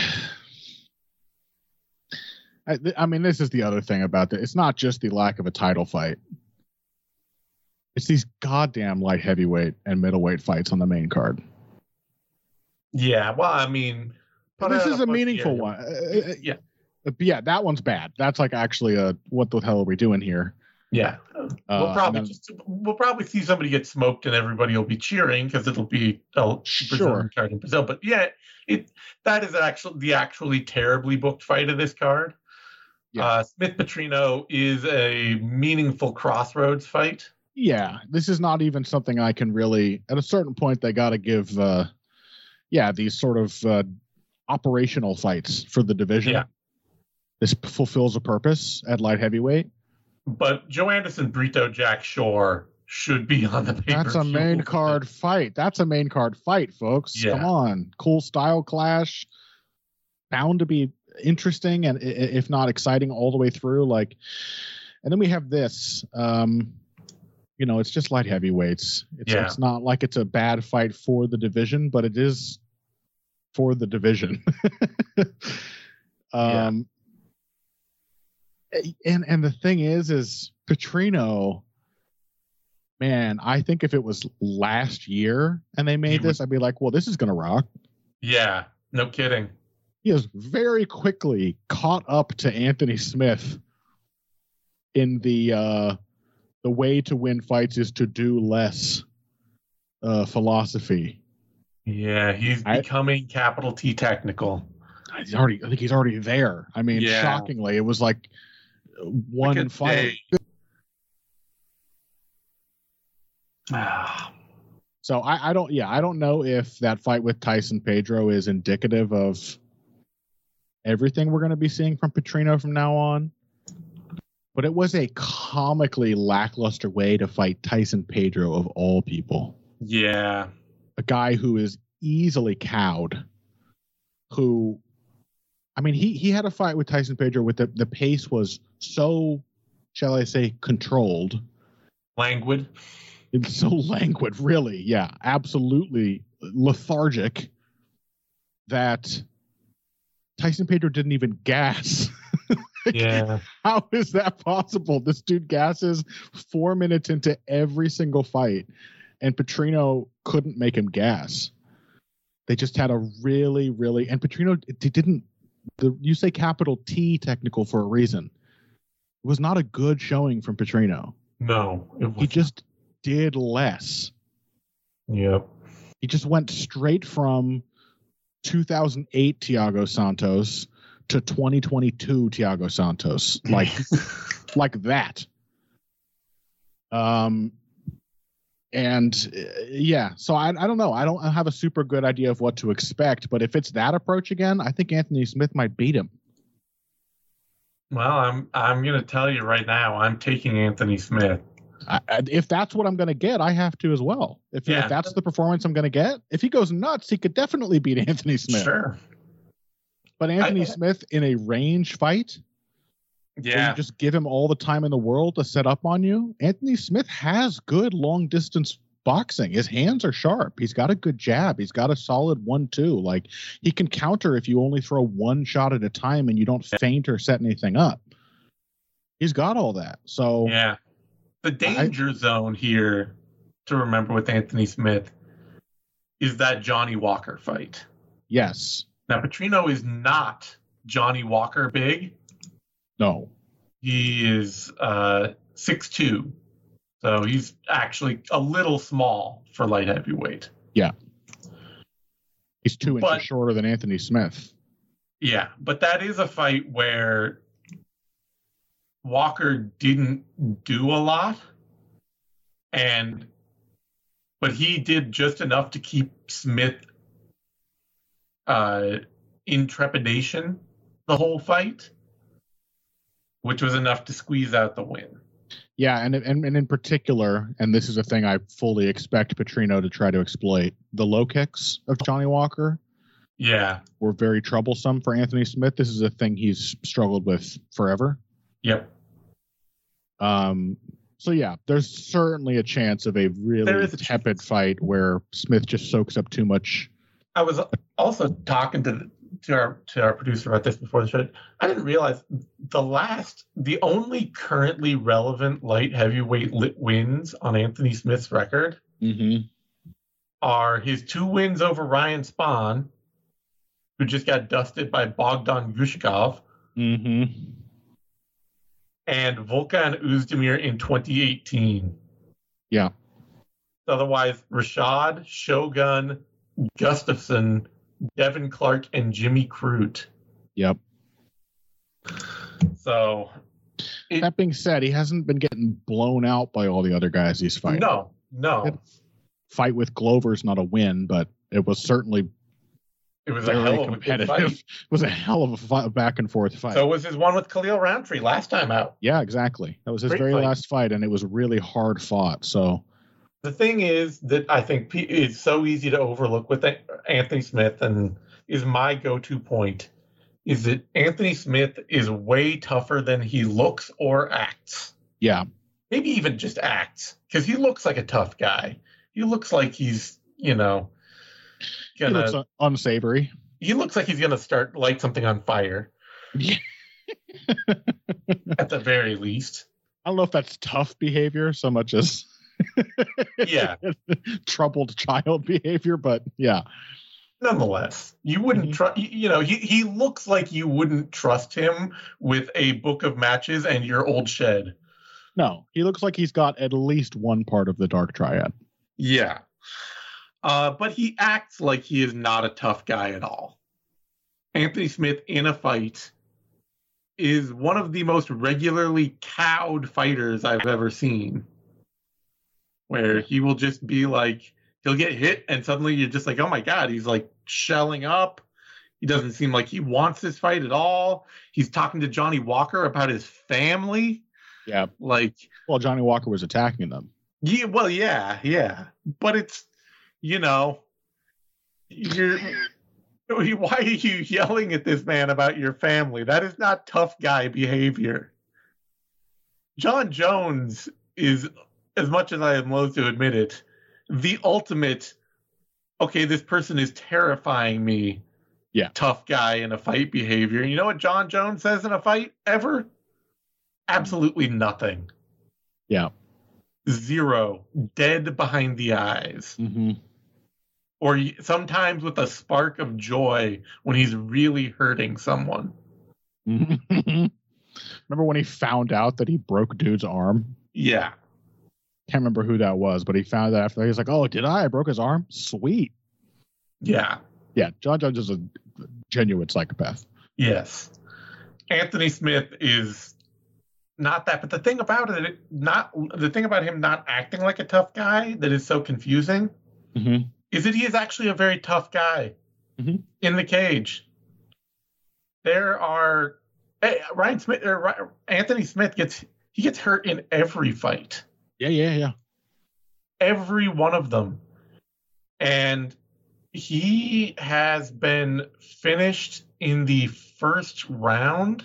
I, I mean, this is the other thing about it. It's not just the lack of a title fight. It's these goddamn light heavyweight and middleweight fights on the main card. Yeah, well, I mean... This is a meaningful one. Uh, yeah. Yeah, that one's bad. That's like actually a what the hell are we doing here? Yeah, uh, we'll probably then, just we'll probably see somebody get smoked and everybody will be cheering because it'll be a sure card in Brazil. But yeah, it that is actually the actually terribly booked fight of this card. Yeah. Uh, Smith Petrino is a meaningful crossroads fight. Yeah, this is not even something I can really. At a certain point, they got to give. Uh, yeah, these sort of uh, operational fights for the division. Yeah. This fulfills a purpose at light heavyweight. But Joe Anderson, Brito, Jack Shore should be on the pay-per-view. That's a main card fight. That's a main card fight, folks. Yeah. Come on. Cool style clash. Bound to be interesting and if not exciting all the way through. Like, and then we have this. Um, you know, it's just light heavyweights. It's, yeah. it's not like it's a bad fight for the division, but it is for the division. um. Yeah. And and the thing is, is Petrino, man, I think if it was last year and they made he this, would, I'd be like, well, this is going to rock. Yeah, no kidding. He has very quickly caught up to Anthony Smith in the uh, the way to win fights is to do less uh, philosophy. Yeah, he's I, becoming capital T technical. He's already, I think he's already there. I mean, yeah. shockingly, it was like one like fight. So I, I don't, yeah, I don't know if that fight with Tyson Pedro is indicative of everything we're going to be seeing from Petrino from now on. But it was a comically lackluster way to fight Tyson Pedro of all people. Yeah. A guy who is easily cowed, who, I mean, he, he had a fight with Tyson Pedro with the, the pace was so, shall I say, controlled. Languid. It's so languid, really. Yeah, absolutely lethargic that Tyson Pedro didn't even gas. Yeah. How is that possible? This dude gasses four minutes into every single fight, and Petrino couldn't make him gas. They just had a really, really, and Petrino didn't, the, you say capital T technical for a reason. It was not a good showing from Petrino. No. It he just did less. Yep. He just went straight from two thousand eight Thiago Santos to twenty twenty-two Thiago Santos, like like that. Um, and uh, yeah, so I I don't know. I don't have a super good idea of what to expect, but if it's that approach again, I think Anthony Smith might beat him. Well, I'm I'm gonna tell you right now, I'm taking Anthony Smith. I, if that's what I'm going to get, I have to as well. If, yeah. if that's the performance I'm going to get, if he goes nuts, he could definitely beat Anthony Smith. Sure. But Anthony I, Smith in a range fight, yeah, you just give him all the time in the world to set up on you. Anthony Smith has good long distance boxing. His hands are sharp. He's got a good jab. He's got a solid one two. Like he can counter if you only throw one shot at a time and you don't feint or set anything up. He's got all that. So yeah. The danger I, zone here to remember with Anthony Smith is that Johnny Walker fight. Yes. Now, Petrino is not Johnny Walker big. No. He is uh, six two. So he's actually a little small for light heavyweight. Yeah. He's two but, inches shorter than Anthony Smith. Yeah, but that is a fight where Walker didn't do a lot, and but he did just enough to keep Smith uh, in trepidation the whole fight, which was enough to squeeze out the win. Yeah, and, and and in particular, and this is a thing I fully expect Petrino to try to exploit, the low kicks of Johnny Walker. Yeah, were very troublesome for Anthony Smith. This is a thing he's struggled with forever. Yep. Um. So yeah, there's certainly a chance of a really tepid chance. fight where Smith just soaks up too much. I was also talking to to our to our producer about this before the show. I didn't realize the last, the only currently relevant light heavyweight lit wins on Anthony Smith's record mm-hmm. are his two wins over Ryan Spahn, who just got dusted by Bogdan Gushkov. Mm-hmm. And Volkan Oezdemir in twenty eighteen. Yeah. Otherwise, Rashad, Shogun, Gustafson, Devin Clark, and Jimmy Crute. Yep. So, it, that being said, he hasn't been getting blown out by all the other guys he's fighting. No, no. Fight with Glover's not a win, but it was certainly it was a hell of a good fight. It was a hell of a fight, back and forth fight. So was his one with Khalil Roundtree last time out. Yeah, exactly. That was his Great very fight. last fight, and it was really hard fought. So the thing is that I think is so easy to overlook with Anthony Smith, and is my go-to point, is that Anthony Smith is way tougher than he looks or acts. Yeah. Maybe even just acts, because he looks like a tough guy. He looks like he's, you know, gonna, he looks unsavory. He looks like he's gonna start light something on fire. Yeah. At the very least. I don't know if that's tough behavior so much as yeah, troubled child behavior, but yeah. Nonetheless, you wouldn't mm-hmm. trust. You know, he he looks like you wouldn't trust him with a book of matches and your old shed. No, he looks like he's got at least one part of the Dark Triad. Yeah. Uh, but he acts like he is not a tough guy at all. Anthony Smith in a fight is one of the most regularly cowed fighters I've ever seen. Where he will just be like, he'll get hit and suddenly you're just like, oh my God, he's like shelling up. He doesn't seem like he wants this fight at all. He's talking to Johnny Walker about his family. Yeah. Like, well, Johnny Walker was attacking them. Yeah, well, yeah, yeah. But it's, you know, you're, why are you yelling at this man about your family? That is not tough guy behavior. John Jones is as much as I am loath to admit it, the ultimate, okay, this person is terrifying me, yeah, tough guy in a fight behavior. You know what John Jones says in a fight ever? Absolutely nothing. Yeah. Zero. Dead behind the eyes. Mm-hmm. Or sometimes with a spark of joy when he's really hurting someone. Remember when he found out that he broke dude's arm? Yeah. Can't remember who that was, but he found out after that. He was like, oh, did I? I broke his arm? Sweet. Yeah. Yeah, John Jones is a genuine psychopath. Yes. Anthony Smith is not that, but the thing about it, not the thing about him not acting like a tough guy that is so confusing mm-hmm. is that he is actually a very tough guy mm-hmm. in the cage. There are hey, Ryan Smith or Anthony Smith gets he gets hurt in every fight. Yeah, yeah, yeah. Every one of them. And he has been finished in the first round.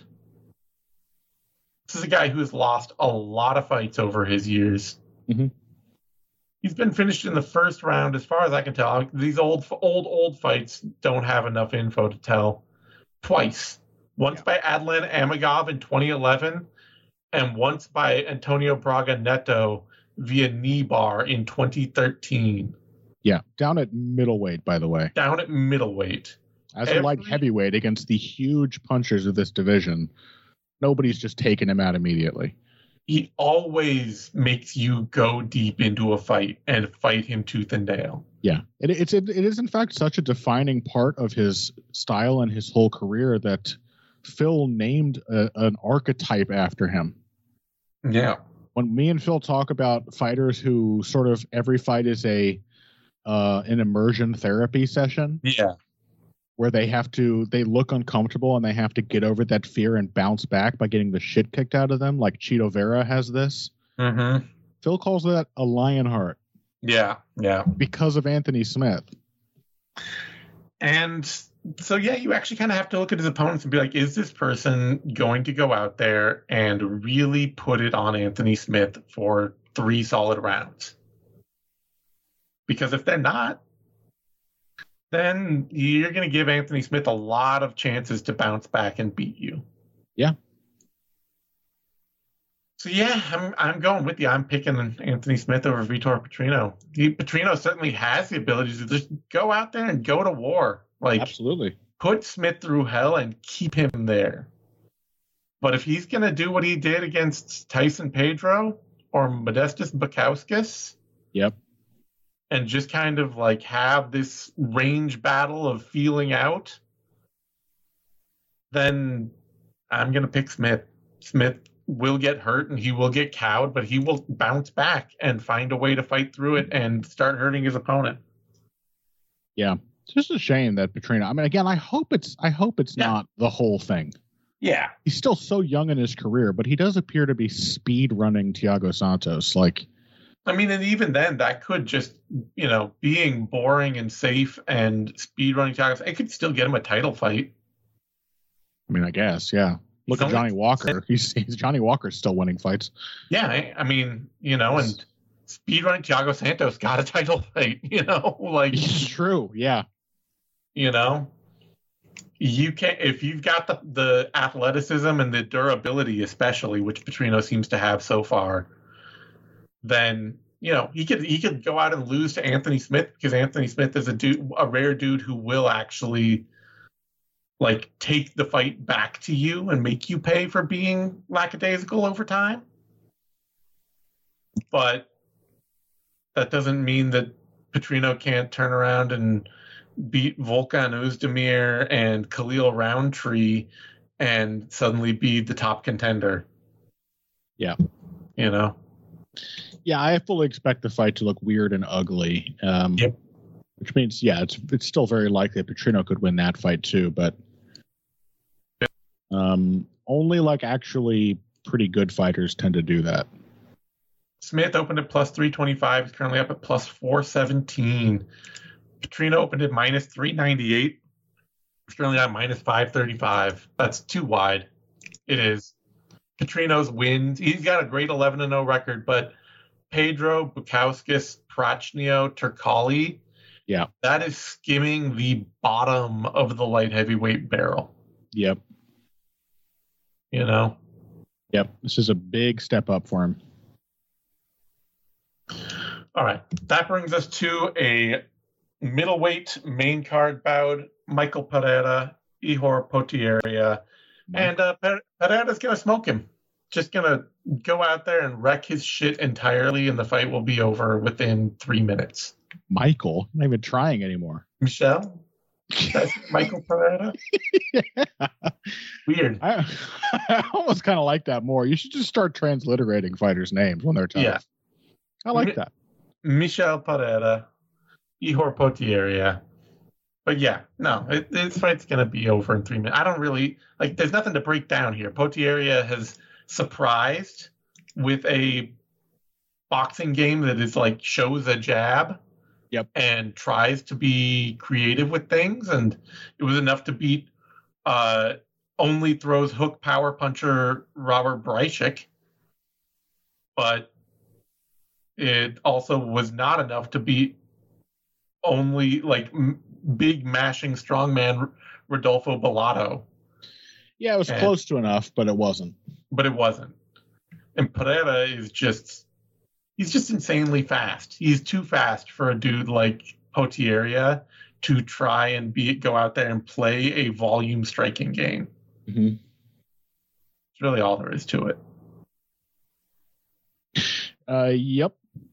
This is a guy who has lost a lot of fights over his years. Mm-hmm. He's been finished in the first round, as far as I can tell. These old, old, old fights don't have enough info to tell. Twice. Once yeah. by Adlan Amagov in twenty eleven, and once by Antonio Braga Neto via knee bar in twenty thirteen. Yeah, down at middleweight, by the way. Down at middleweight. As Every... a light heavyweight against the huge punchers of this division, nobody's just taking him out immediately. He always makes you go deep into a fight and fight him tooth and nail. Yeah, it, it's it, it is in fact such a defining part of his style and his whole career that Phil named a, an archetype after him. Yeah. When me and Phil talk about fighters who sort of every fight is a uh, an immersion therapy session. Yeah. Where they have to, they look uncomfortable and they have to get over that fear and bounce back by getting the shit kicked out of them. Like Chito Vera has this. Mm-hmm. Phil calls that a lion heart. Yeah, yeah. Because of Anthony Smith. And so, yeah, you actually kind of have to look at his opponents and be like, is this person going to go out there and really put it on Anthony Smith for three solid rounds? Because if they're not, then you're going to give Anthony Smith a lot of chances to bounce back and beat you. Yeah. So, yeah, I'm I'm going with you. I'm picking Anthony Smith over Vitor Petrino. He, Petrino certainly has the ability to just go out there and go to war. Like, absolutely. Put Smith through hell and keep him there. But if he's going to do what he did against Tyson Pedro or Modestas Bukauskas, yep, and just kind of like have this range battle of feeling out, then I'm going to pick Smith. Smith will get hurt and he will get cowed, but he will bounce back and find a way to fight through it and start hurting his opponent. Yeah. It's just a shame that Petrino, I mean, again, I hope it's, I hope it's yeah. not the whole thing. Yeah. He's still so young in his career, but he does appear to be speed running Thiago Santos. Like, I mean, and even then, that could just, you know, being boring and safe and speed running Thiago, it could still get him a title fight. I mean, I guess, yeah. Look he's at Johnny Walker. He's, he's Johnny Walker's still winning fights. Yeah, I, I mean, you know, and speed running Thiago Santos got a title fight. You know, like it's true. Yeah. You know, you can if you've got the the athleticism and the durability, especially, which Petrino seems to have so far, then you know he could he could go out and lose to Anthony Smith because Anthony Smith is a dude, a rare dude who will actually like take the fight back to you and make you pay for being lackadaisical over time. But that doesn't mean that Petrino can't turn around and beat Volkan Oezdemir and Khalil Roundtree and suddenly be the top contender. Yeah. You know? Yeah, I fully expect the fight to look weird and ugly. Um, yep. Which means, yeah, it's it's still very likely that Petrino could win that fight too, but um, only like actually pretty good fighters tend to do that. Smith opened at plus three twenty-five. He's currently up at plus four seventeen. Petrino opened at minus three ninety-eight. He's currently at minus five thirty-five. That's too wide. It is. Petrino's wins. He's got a great eleven and oh record, but Pedro Bukauskas Prachnio Turkali. Yeah. That is skimming the bottom of the light heavyweight barrel. Yep. You know? Yep. This is a big step up for him. All right. That brings us to a middleweight main card bout. Michael Pereira, Ihor Potieria. And uh, Pereira's going to smoke him. Just going to go out there and wreck his shit entirely, and the fight will be over within three minutes. Michael? Not even trying anymore. Michelle? That's Michael Pereira? Yeah. Weird. I, I almost kind of like that more. You should just start transliterating fighters' names when they're tough. Yeah. I like Mi- that. Michel Pereira, Ihor Potieria. But yeah, no, it, this fight's going to be over in three minutes. I don't really, like, there's nothing to break down here. Potieria has surprised with a boxing game that is like shows a jab. Yep. And tries to be creative with things. And it was enough to beat uh, only throws hook power puncher Robert Brejcik. But it also was not enough to beat only like m- big mashing strongman Rodolfo Bellato. Yeah, it was and, close to enough, but it wasn't. But it wasn't. And Pereira is just, he's just insanely fast. He's too fast for a dude like Potieria to try and be go out there and play a volume striking game. Mm-hmm. It's really all there is to it. Uh, yep.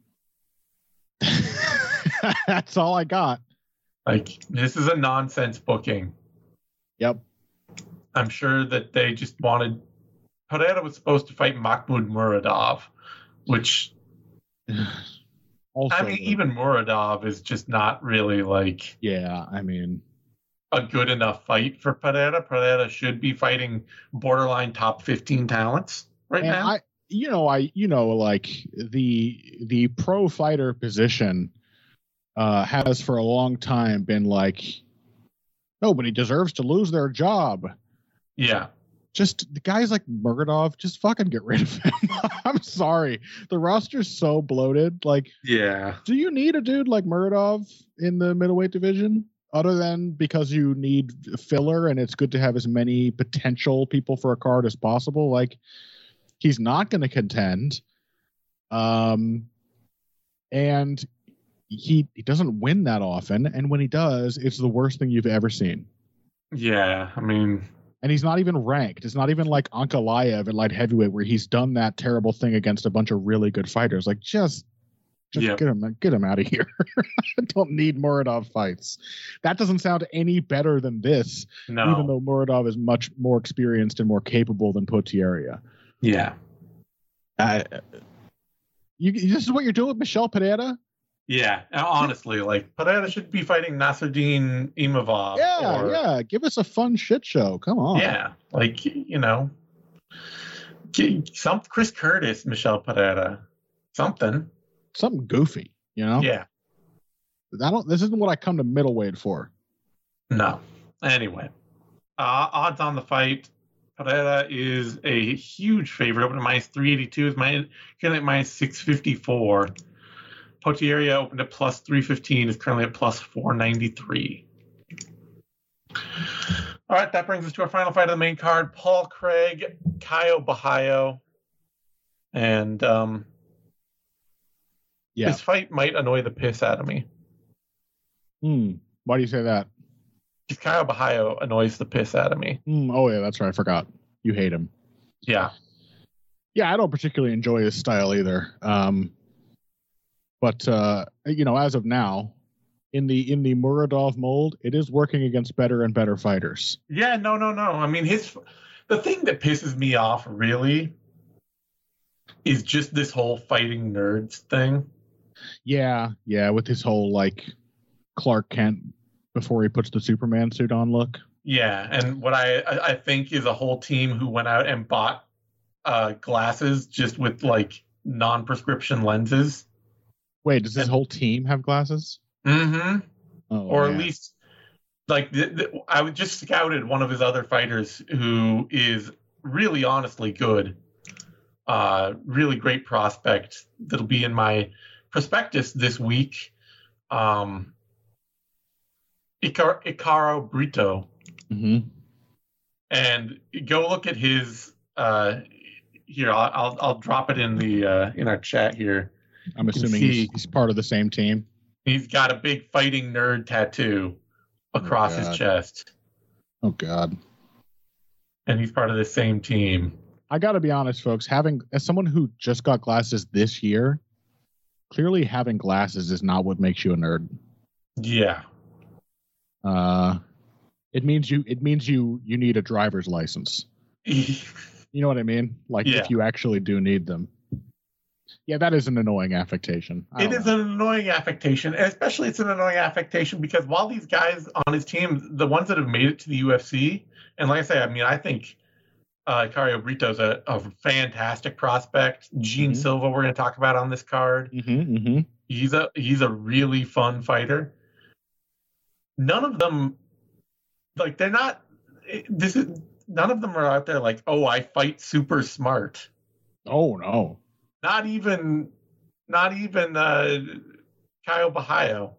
That's all I got. Like, this is a nonsense booking. Yep. I'm sure that they just wanted... Pereira was supposed to fight Mahmoud Muradov, which... Also, I mean, even Muradov is just not really, like... Yeah, I mean... a good enough fight for Pereira. Pereira should be fighting borderline top fifteen talents right now. I, you know, I, you know, like the the pro fighter position uh, has for a long time been like, nobody deserves to lose their job. Yeah. Just the guys like Muradov, just fucking get rid of him. I'm sorry. The roster's so bloated. Like, yeah. Do you need a dude like Muradov in the middleweight division? Other than because you need filler and it's good to have as many potential people for a card as possible. Like, he's not going to contend. Um, and he he doesn't win that often. And when he does, it's the worst thing you've ever seen. Yeah, I mean... And he's not even ranked. It's not even like Ankalaev at light heavyweight where he's done that terrible thing against a bunch of really good fighters. Like, just... Just yep. get him, get him out of here. I don't need Muradov fights. That doesn't sound any better than this, no. even though Muradov is much more experienced and more capable than Potieria. Yeah. Uh, you, this is what you're doing with Michel Pereira? Yeah, honestly, like, Pereira should be fighting Nasruddin Imavov. Yeah, or, yeah. Give us a fun shit show. Come on. Yeah, like, you know, some Chris Curtis, Michel Pereira, something. Something goofy, you know? Yeah. I don't. This isn't what I come to middleweight for. No. Anyway, uh, odds on the fight. Pereira is a huge favorite. Open at minus three eighty-two. Is my currently at minus six fifty-four. Potieria opened at plus three fifteen. Is currently at plus four ninety-three. All right, that brings us to our final fight of the main card. Paul Craig, Caio Borralho, and um. Yeah. This fight might annoy the piss out of me. Hmm. Why do you say that? Because Caio Borralho annoys the piss out of me. Mm, oh, yeah, that's right. I forgot. You hate him. Yeah. Yeah, I don't particularly enjoy his style either. Um, but, uh, you know, as of now, in the in the Muradov mold, it is working against better and better fighters. Yeah, no, no, no. I mean, his the thing that pisses me off, really, is just this whole fighting nerds thing. Yeah, yeah, with his whole, like, Clark Kent before he puts the Superman suit on look. Yeah, and what I, I think is a whole team who went out and bought uh, glasses just with, like, non-prescription lenses. Wait, does this and, whole team have glasses? Mm-hmm. Oh, or man. at least, like, the, the, I would just scouted one of his other fighters who is really honestly good. uh, really great prospect that'll be in my prospectus this week. Um, Icar- Icaro Brito. Mm-hmm. And go look at his. Uh, here, I'll, I'll I'll drop it in the uh, in our chat here. I'm assuming he's, he's part of the same team. He's got a big fighting nerd tattoo across oh, his chest. Oh God! And he's part of the same team. I got to be honest, folks. Having as someone who just got glasses this year, clearly having glasses is not what makes you a nerd. Yeah. Uh, it means you. It means you. You need a driver's license. You know what I mean? Like yeah. if you actually do need them. Yeah, that is an annoying affectation. It is know. an annoying affectation, and especially it's an annoying affectation because while these guys on his team, the ones that have made it to the U F C, and like I say, I mean, I think uh, Cario Brito's a, a fantastic prospect. Gene mm-hmm. Silva, we're going to talk about on this card. Mm-hmm, mm-hmm. He's a he's a really fun fighter. None of them, like they're not. This is none of them are out there like, oh, I fight super smart. Oh no. Not even, not even uh, Kyle Bahayo.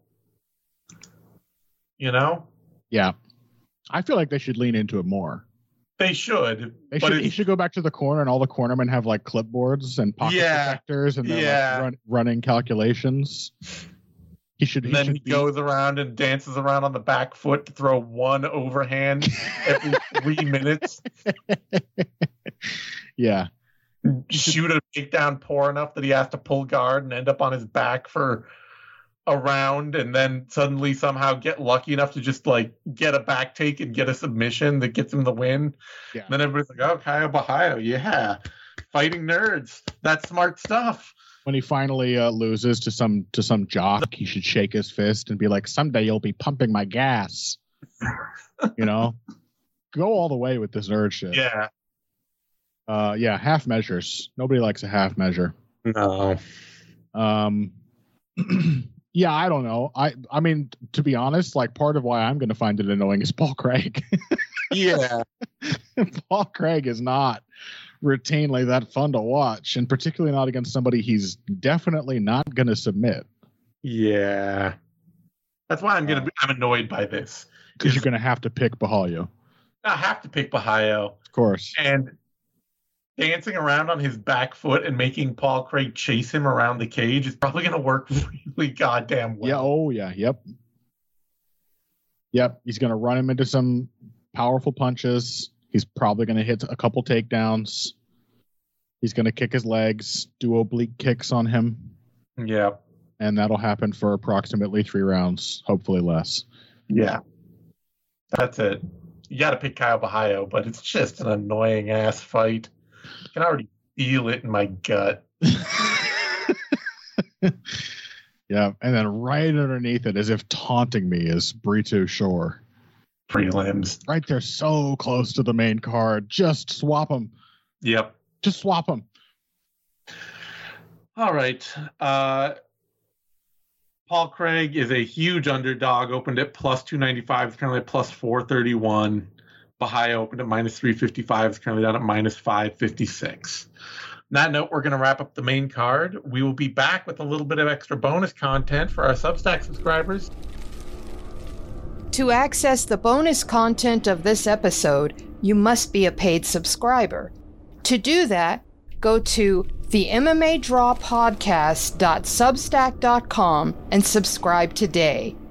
You know? Yeah. I feel like they should lean into it more. They should. They should. He should go back to the corner, and all the cornermen have like clipboards and pocket yeah, protectors, and they're yeah. like run, running calculations. He should. He and then should he be... goes around and dances around on the back foot to throw one overhand every three minutes. Yeah. Shoot a takedown poor enough that he has to pull guard and end up on his back for a round, and then suddenly somehow get lucky enough to just like get a back take and get a submission that gets him the win. Yeah. Then everybody's like, "Oh, Kyle Bahayo, yeah, fighting nerds. That's smart stuff." When he finally uh, loses to some to some jock, he should shake his fist and be like, "Someday you'll be pumping my gas." You know, go all the way with this nerd shit. Yeah. Uh, yeah, half measures. Nobody likes a half measure. No. Um, yeah, I don't know. I, I mean, to be honest, like part of why I'm going to find it annoying is Paul Craig. Yeah. Paul Craig is not routinely that fun to watch, and particularly not against somebody he's definitely not going to submit. Yeah. That's why I'm going to be, I'm annoyed by this. Because you're going to have to pick Bahayo. I have to pick Bahayo. Of course. And dancing around on his back foot and making Paul Craig chase him around the cage is probably going to work really goddamn well. Yeah. Oh, yeah. Yep. Yep. He's going to run him into some powerful punches. He's probably going to hit a couple takedowns. He's going to kick his legs, do oblique kicks on him. Yeah. And that'll happen for approximately three rounds, hopefully less. Yeah. That's it. You got to pick Kyle Bahayo, but it's just an annoying ass fight. I can already feel it in my gut. Yeah, and then right underneath it, as if taunting me, is Brito Shore. Prelims. Right there, so close to the main card. Just swap them. Yep. Just swap them. All right. Uh, Paul Craig is a huge underdog. Opened at plus two ninety-five. It's currently at plus four thirty-one. Bahayo opened at minus three fifty-five. It's currently down at minus five fifty-six. On that note, we're going to wrap up the main card. We will be back with a little bit of extra bonus content for our Substack subscribers. To access the bonus content of this episode, you must be a paid subscriber. To do that, go to the M M A Draw Podcast dot substack dot com and subscribe today.